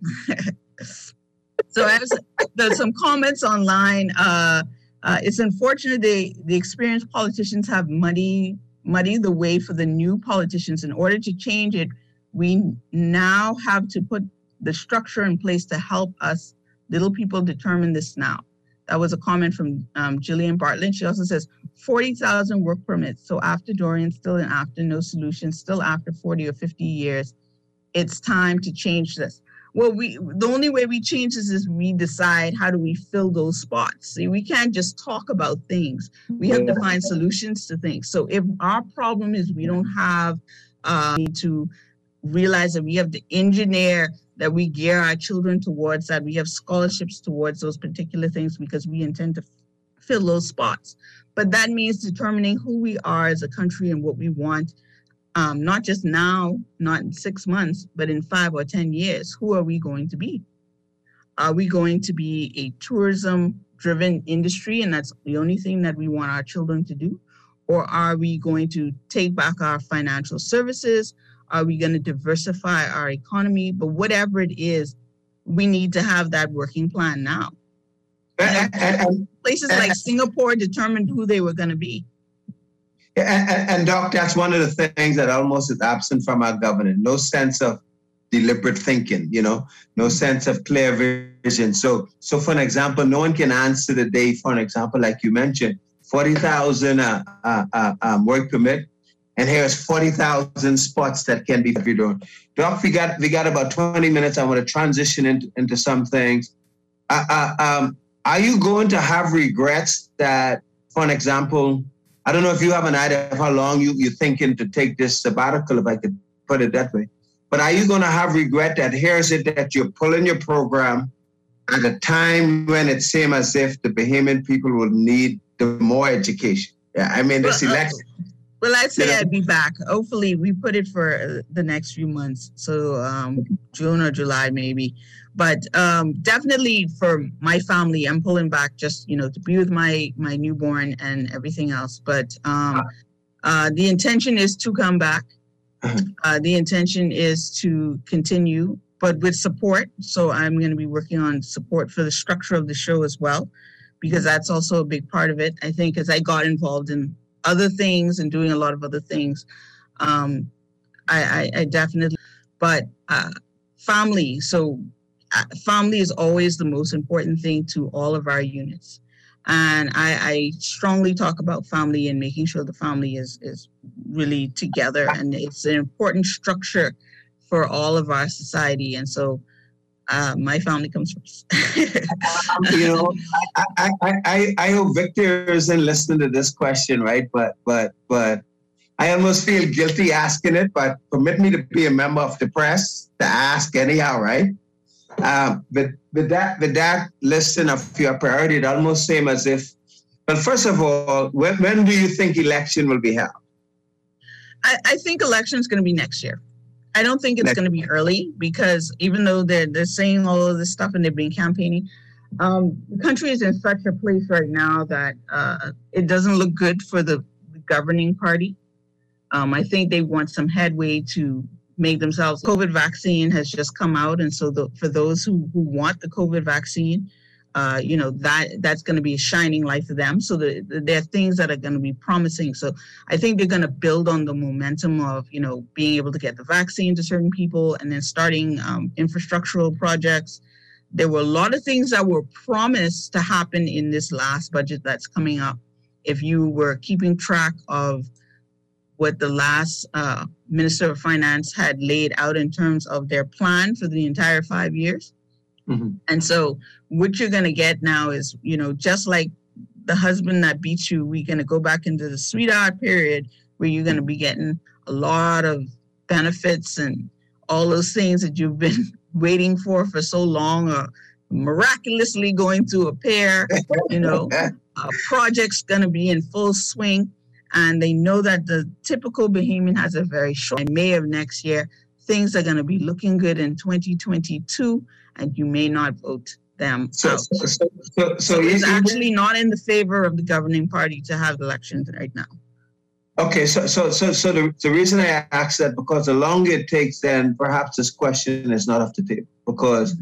So as there's some comments online, it's unfortunate the experienced politicians have muddy the way for the new politicians. In order to change it, we now have to put the structure in place to help us little people determine this now. That was a comment from Jillian Bartlett. She also says 40,000 work permits. So after Dorian, still and after no solution, still after 40 or 50 years, it's time to change this. Well, the only way we change this is we decide how do we fill those spots. See, we can't just talk about things. We have to find solutions to things. So if our problem is we don't have to realize that we have to engineer that we gear our children towards that, we have scholarships towards those particular things because we intend to fill those spots. But that means determining who we are as a country and what we want. Not just now, not in 6 months, but in 5 or 10 years, who are we going to be? Are we going to be a tourism-driven industry, and that's the only thing that we want our children to do? Or are we going to take back our financial services? Are we going to diversify our economy? But whatever it is, we need to have that working plan now. Places like Singapore determined who they were going to be. And Doc, that's one of the things that almost is absent from our government. No sense of deliberate thinking, you know, no sense of clear vision. So for an example, no one can answer the day, for an example, like you mentioned, 40,000 work permit, and here's 40,000 spots that can be doing. Doc, we got about 20 minutes. I want to transition into some things. Are you going to have regrets that, for an example, I don't know if you have an idea of how long you're thinking to take this sabbatical, if I could put it that way. But are you going to have regret that here's it that you're pulling your program at a time when it seems as if the Bahamian people will need the more education? Yeah, I mean, this election. Well, I'd say I'd be back. Hopefully, we put it for the next few months. So June or July, maybe. But definitely for my family, I'm pulling back just, you know, to be with my newborn and everything else. But the intention is to come back. The intention is to continue, but with support. So I'm going to be working on support for the structure of the show as well, because that's also a big part of it. I think as I got involved in other things and doing a lot of other things, I definitely, but family. So family is always the most important thing to all of our units. And I strongly talk about family and making sure the family is really together. And it's an important structure for all of our society. And so my family comes first. You know, I hope Victor isn't listening to this question, right? But I almost feel guilty asking it, but permit me to be a member of the press to ask anyhow, right? But with that listing of your priority, it almost seems as if, well, first of all, when do you think election will be held? I think election is going to be next year. I don't think it's going to be early, because even though they're saying all of this stuff and they've been campaigning, the country is in such a place right now that it doesn't look good for the governing party. I think they want some headway to make themselves. COVID vaccine has just come out, and so for those who want the COVID vaccine, you know, that's going to be a shining light for them. So there are things that are going to be promising. So I think they're going to build on the momentum of, you know, being able to get the vaccine to certain people, and then starting infrastructural projects. There were a lot of things that were promised to happen in this last budget that's coming up. If you were keeping track of what the last Minister of Finance had laid out in terms of their plan for the entire 5 years. Mm-hmm. And so what you're going to get now is, you know, just like the husband that beats you, we're going to go back into the sweetheart period where you're going to be getting a lot of benefits and all those things that you've been waiting for so long, or miraculously going to appear, projects going to be in full swing. And they know that the typical Bahamian has a very short, in May of next year, things are going to be looking good in 2022, and you may not vote them out. So it's actually not in the favor of the governing party to have elections right now. Okay, so the reason I ask that, because the longer it takes, then perhaps this question is not off the table. Because,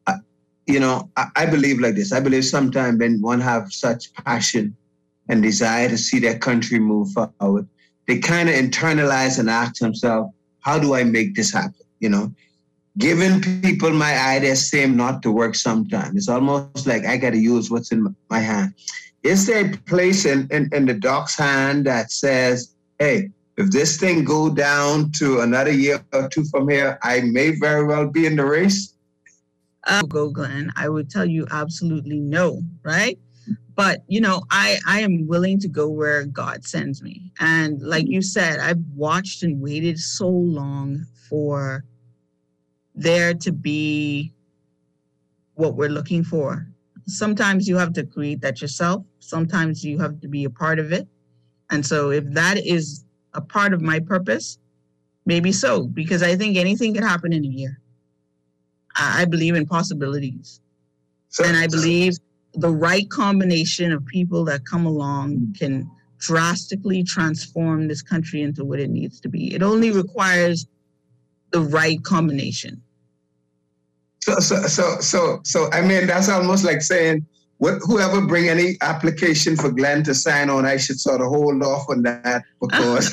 I believe like this. I believe sometimes when one have such passion and desire to see their country move forward, they kind of internalize and ask themselves, how do I make this happen? Giving people my ideas seem not to work sometimes. It's almost like I got to use what's in my hand. Is there a place in the doc's hand that says, hey, if this thing go down to another year or two from here, I may very well be in the race? Go, Glenn. I would tell you absolutely no, right? But, I am willing to go where God sends me. And like you said, I've watched and waited so long for there to be what we're looking for. Sometimes you have to create that yourself. Sometimes you have to be a part of it. And so if that is a part of my purpose, maybe so, because I think anything can happen in a year. I believe in possibilities. And I believe the right combination of people that come along can drastically transform this country into what it needs to be. It only requires the right combination. So I mean, that's almost like saying, whoever bring any application for Glenn to sign on, I should sort of hold off on that because.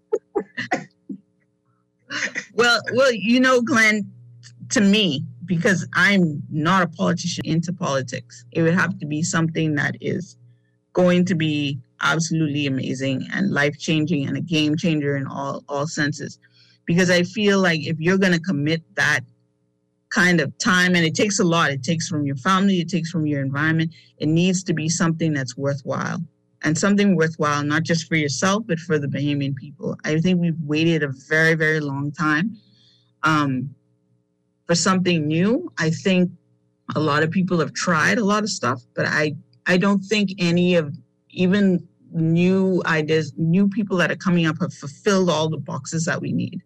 Well, Glenn, to me, because I'm not a politician into politics, it would have to be something that is going to be absolutely amazing and life-changing and a game changer in all senses. Because I feel like if you're going to commit that kind of time, and it takes a lot, it takes from your family, it takes from your environment, it needs to be something that's worthwhile. And something worthwhile, not just for yourself, but for the Bahamian people. I think we've waited a very, very long time for something new. I think a lot of people have tried a lot of stuff, but I don't think any of even new ideas, new people that are coming up have fulfilled all the boxes that we need.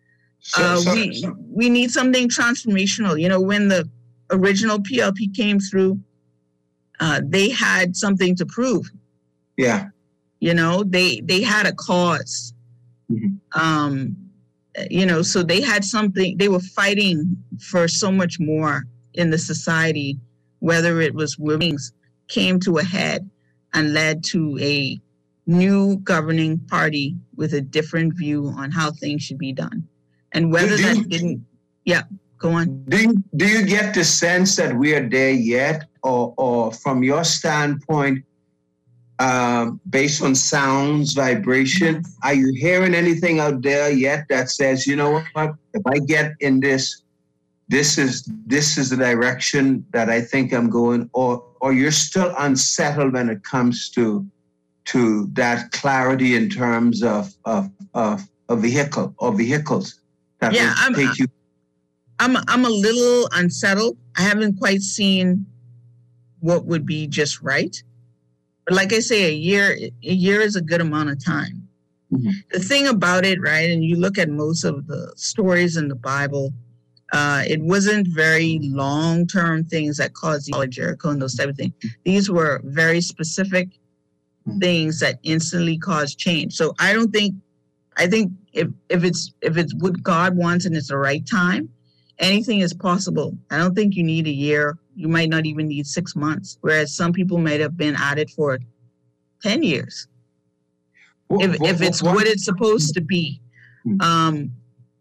We need something transformational. When the original PLP came through, they had something to prove. Yeah. They had a cause. Mm-hmm. So they had something, they were fighting for so much more in the society, whether it was women's, came to a head and led to a new governing party with a different view on how things should be done. And whether go on. Do you get the sense that we are there yet? Or from your standpoint, based on sounds, vibration, are you hearing anything out there yet that says, you know what, if I get in this is the direction that I think I'm going, or you're still unsettled when it comes to that clarity in terms of a vehicle or vehicles that will take you? I'm a little unsettled. I haven't quite seen what would be just right. But like I say, a year is a good amount of time. Mm-hmm. The thing about it, right, and you look at most of the stories in the Bible, it wasn't very long-term things that caused Jericho and those type of things. These were very specific things that instantly caused change. So I think if it's what God wants and it's the right time, anything is possible. I don't think you need a year. You might not even need 6 months, whereas some people might have been at it for 10 years. If it's what it's supposed to be. I'm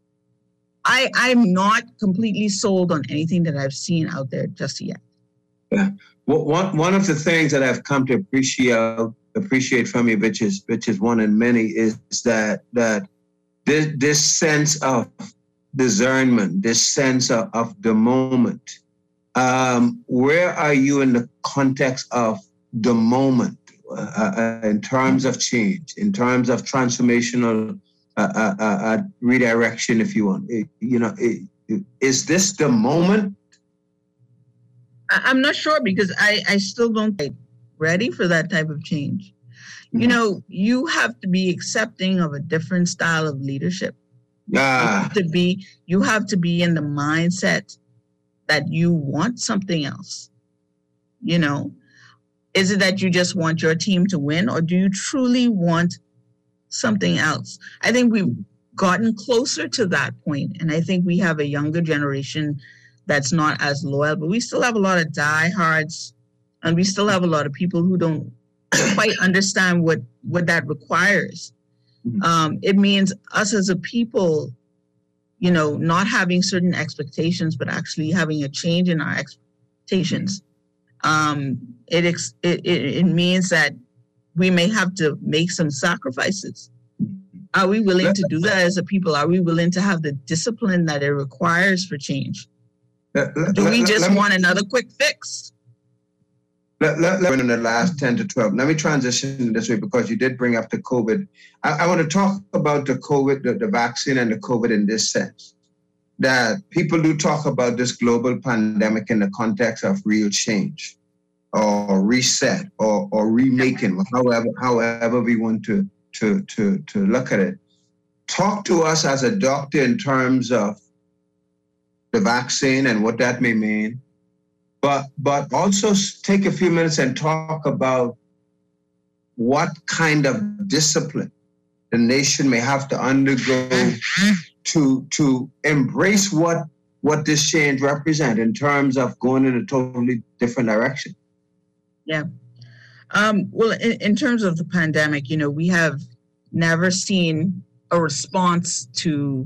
not completely sold on anything that I've seen out there just yet. Yeah. Well, one of the things that I've come to appreciate from you, which is one in many, is that this sense of discernment, this sense of the moment. Where are you in the context of the moment in terms of change, in terms of transformational redirection, if you want? Is this the moment? I'm not sure because I still don't think ready for that type of change. Mm-hmm. You know, you have to be accepting of a different style of leadership. You have to be in the mindset that you want something else. You know, is it that you just want your team to win, or do you truly want something else? I think we've gotten closer to that point, and I think we have a younger generation that's not as loyal, but we still have a lot of diehards, and we still have a lot of people who don't quite understand what that requires. It means us as a people, you know, not having certain expectations, but actually having a change in our expectations. It means that we may have to make some sacrifices. Are we willing to do that as a people? Are we willing to have the discipline that it requires for change? Do we just want another quick fix? In the last 10 to 12, let me transition this way because you did bring up the COVID. I want to talk about the COVID, the vaccine and the COVID in this sense, that people do talk about this global pandemic in the context of real change or reset or remaking, however we want to look at it. Talk to us as a doctor in terms of the vaccine and what that may mean. But also take a few minutes and talk about what kind of discipline the nation may have to undergo to embrace what this change represents in terms of going in a totally different direction. Yeah. Well, in terms of the pandemic, you know, we have never seen a response to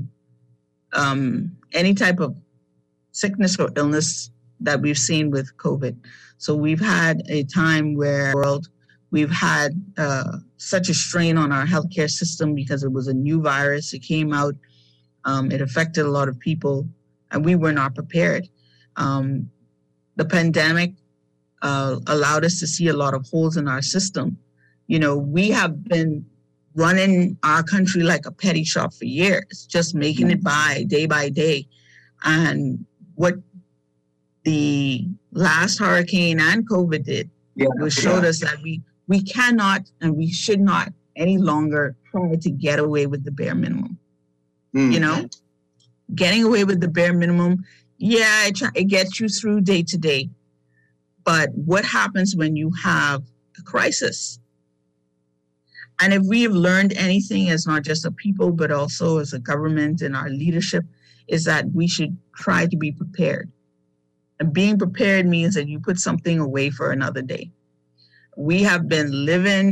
any type of sickness or illness that we've seen with COVID. So we've had a time where we've had such a strain on our healthcare system because it was a new virus. It came out, it affected a lot of people, and we were not prepared. The pandemic allowed us to see a lot of holes in our system. You know, we have been running our country like a petty shop for years, just making it by day. And what the last hurricane and COVID did showed us that we cannot and we should not any longer try to get away with the bare minimum. You know, getting away with the bare minimum, it gets you through day to day. But what happens when you have a crisis? And if we have learned anything as not just a people, but also as a government and our leadership, is that we should try to be prepared. And being prepared means that you put something away for another day. We have been living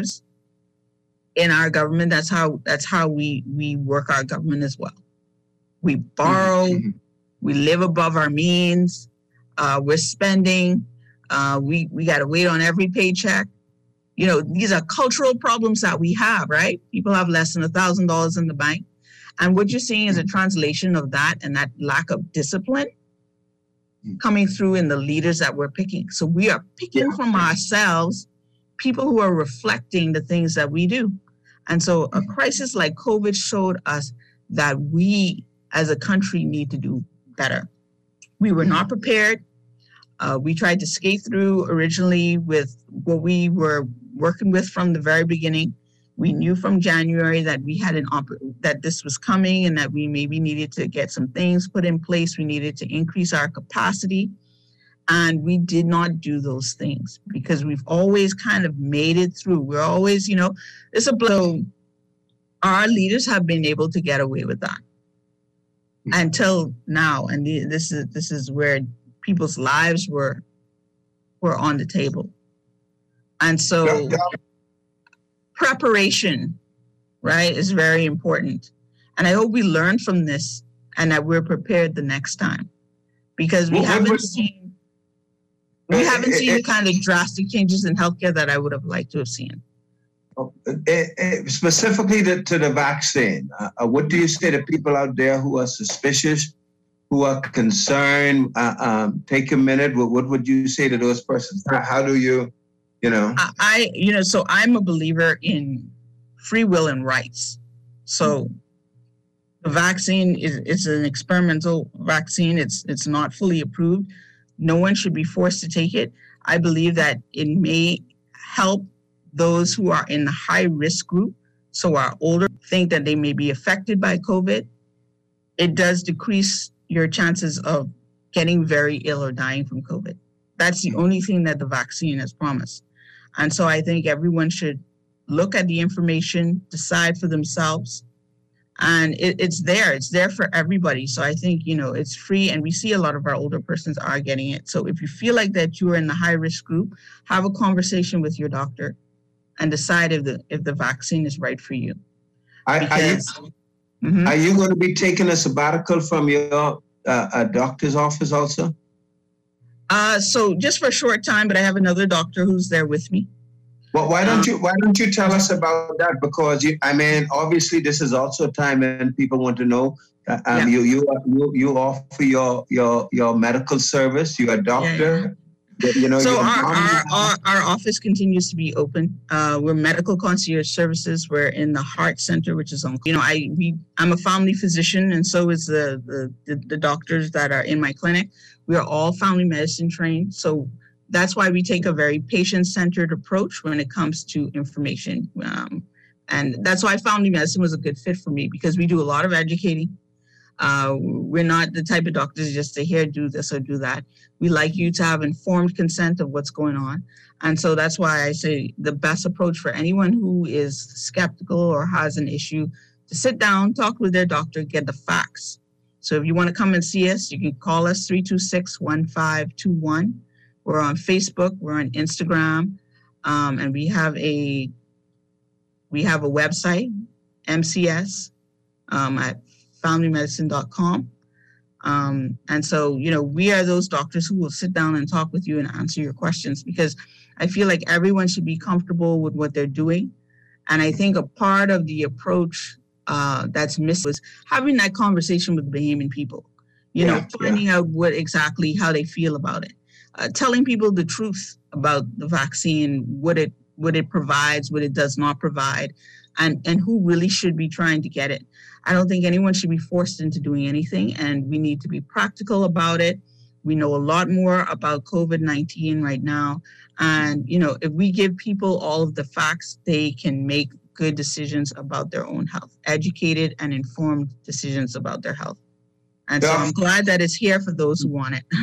in our government. That's how we work our government as well. We borrow, we live above our means, we're spending, we got to wait on every paycheck. You know, these are cultural problems that we have, right? People have less than $1,000 in the bank. And what you're seeing is a translation of that and that lack of discipline coming through in the leaders that we're picking. So we are picking from ourselves people who are reflecting the things that we do. And so a crisis like COVID showed us that we as a country need to do better. We were not prepared. We tried to skate through originally with what we were working with from the very beginning. We knew from January that we had that this was coming and that we maybe needed to get some things put in place. We needed to increase our capacity. And we did not do those things because we've always kind of made it through. We're always, you know, our leaders have been able to get away with that until now. And this is where people's lives were on the table. And so preparation, right, is very important. And I hope we learn from this and that we're prepared the next time, because we haven't seen the kind of drastic changes in healthcare that I would have liked to have seen. Specifically to the vaccine, what do you say to people out there who are suspicious, who are concerned? Take a minute. What would you say to those persons? How do you, So I'm a believer in free will and rights. So the vaccine is an experimental vaccine. It's not fully approved. no one should be forced to take it. I believe that it may help those who are in the high risk group, so our older, think that they may be affected by COVID. It does decrease your chances of getting very ill or dying from COVID. That's the only thing that the vaccine has promised. And so I think everyone should look at the information, decide for themselves. And it's there for everybody. So I think, it's free, and we see a lot of our older persons are getting it. So if you feel like that you are in the high risk group, have a conversation with your doctor and decide if the vaccine is right for you. Are you going to be taking a sabbatical from your doctor's office also? So just for a short time, but I have another doctor who's there with me. Well, why don't you tell us about that? Because obviously this is also a time when people want to know. You offer your medical service. You're a doctor. Yeah. So our office continues to be open. We're medical concierge services. We're in the Heart Center, which is on. I'm a family physician, and so is the doctors that are in my clinic. We are all family medicine trained, so that's why we take a very patient-centered approach when it comes to information. And that's why family medicine was a good fit for me, because we do a lot of educating. We're not the type of doctors just to here, do this or do that. We like you to have informed consent of what's going on. And so that's why I say the best approach for anyone who is skeptical or has an issue, to sit down, talk with their doctor, get the facts. So if you want to come and see us, you can call us 326-1521. We're on Facebook, we're on Instagram, and we have a website, MCS, at familymedicine.com. And so, we are those doctors who will sit down and talk with you and answer your questions, because I feel like everyone should be comfortable with what they're doing. And I think a part of the approach that's missed was having that conversation with the Bahamian people, finding out how they feel about it. Telling people the truth about the vaccine, what it provides, what it does not provide, and who really should be trying to get it. I don't think anyone should be forced into doing anything, and we need to be practical about it. We know a lot more about COVID-19 right now. And, if we give people all of the facts, they can make good decisions about their own health, educated and informed decisions about their health. And so I'm glad that it's here for those who want it.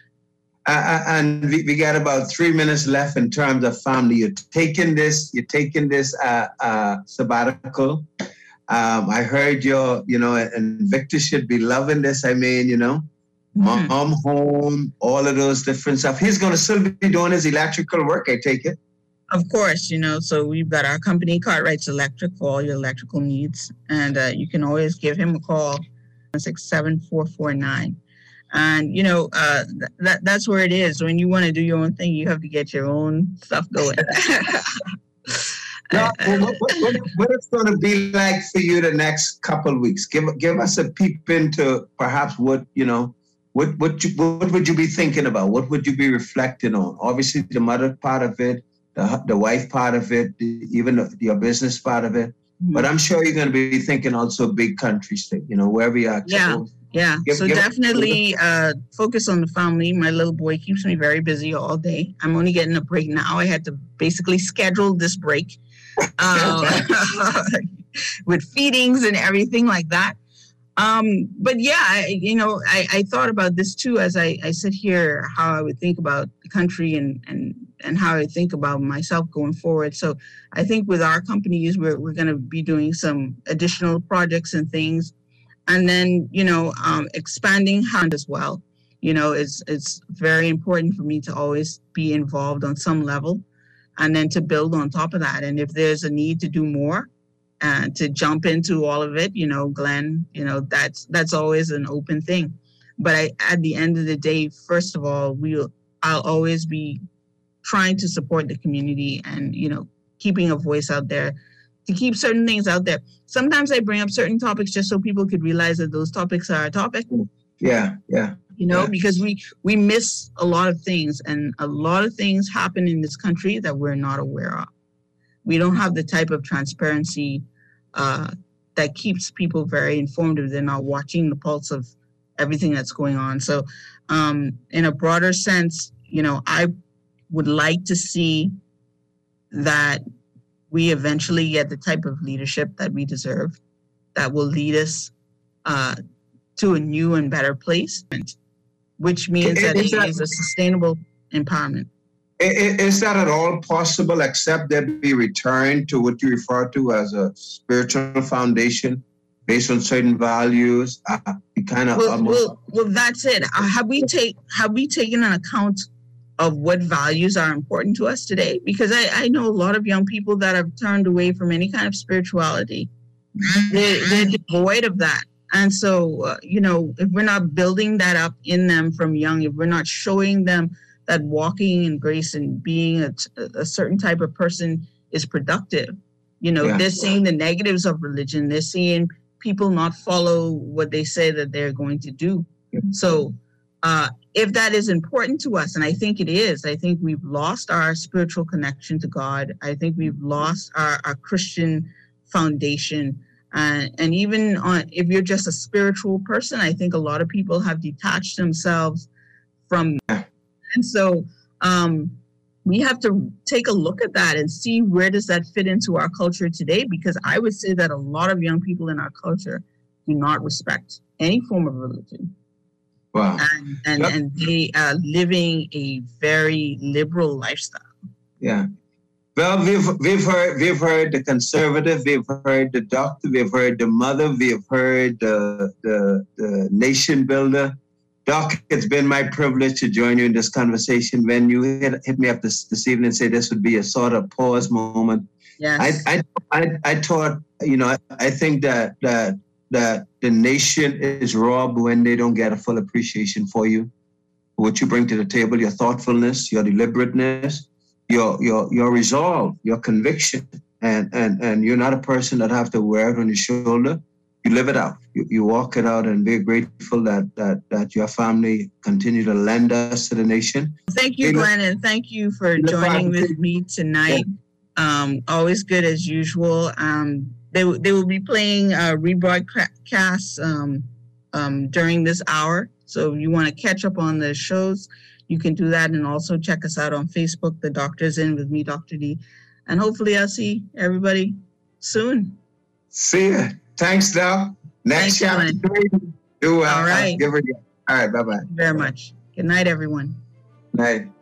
And we got about 3 minutes left in terms of family. You're taking this sabbatical. I heard and Victor should be loving this. Mom home, all of those different stuff. He's going to still be doing his electrical work, I take it. Of course, so we've got our company, Cartwright's Electric, for all your electrical needs. And you can always give him a call, 67449. And, that's where it is. When you want to do your own thing, you have to get your own stuff going. What it's going to be like for you the next couple of weeks? Give us a peep into perhaps what would you be thinking about? What would you be reflecting on? Obviously, the mother part of it, the wife part of it, even your business part of it. Mm-hmm. But I'm sure you're going to be thinking also big country state, wherever you are. Yeah. Definitely focus on the family. My little boy keeps me very busy all day. I'm only getting a break now. I had to basically schedule this break with feedings and everything like that. But yeah, I thought about this too as I sit here, how I would think about the country and how I think about myself going forward. So I think with our companies, we're going to be doing some additional projects and things. And then, expanding hand as well. It's very important for me to always be involved on some level and then to build on top of that. And if there's a need to do more and to jump into all of it, Glenn, that's always an open thing. But at the end of the day, first of all, I'll always be trying to support the community and, keeping a voice out there, to keep certain things out there. Sometimes I bring up certain topics just so people could realize that those topics are a topic. Yeah. Because we miss a lot of things, and a lot of things happen in this country that we're not aware of. We don't have the type of transparency that keeps people very informed if they're not watching the pulse of everything that's going on. So in a broader sense, I would like to see that we eventually get the type of leadership that we deserve, that will lead us to a new and better place, which means that it is a sustainable empowerment. Is that at all possible, except there be return to what you refer to as a spiritual foundation based on certain values? Well, that's it. Have we taken an account of what values are important to us today? Because I know a lot of young people that have turned away from any kind of spirituality. They're devoid of that. And so, if we're not building that up in them from young, if we're not showing them that walking in grace and being a certain type of person is productive, they're seeing the negatives of religion. They're seeing people not follow what they say that they're going to do. So if that is important to us, and I think it is, I think we've lost our spiritual connection to God. I think we've lost our Christian foundation. And even if you're just a spiritual person, I think a lot of people have detached themselves from that. And so we have to take a look at that and see where does that fit into our culture today, because I would say that a lot of young people in our culture do not respect any form of religion. Wow. And they are living a very liberal lifestyle. Yeah. Well, we've heard the conservative, we've heard the doctor, we've heard the mother, we've heard the nation builder. Doc, it's been my privilege to join you in this conversation. When you hit me up this evening and say this would be a sort of pause moment, yes. I thought, I think that the nation is robbed when they don't get a full appreciation for you, what you bring to the table, your thoughtfulness, your deliberateness, your resolve, your conviction, and you're not a person that have to wear it on your shoulder. You live it out. You walk it out, and we're grateful that your family continue to lend us to the nation. Thank you, Glenn, and thank you for joining with me tonight. Yeah. Always good as usual. They will be playing rebroadcasts during this hour. So if you want to catch up on the shows, you can do that, and also check us out on Facebook, The Doctor's In with me, Dr. D. And hopefully I'll see everybody soon. See ya. Thanks, Doc. Next chapter. All right. All right, bye-bye. Thank you very much. Good night, everyone. Night.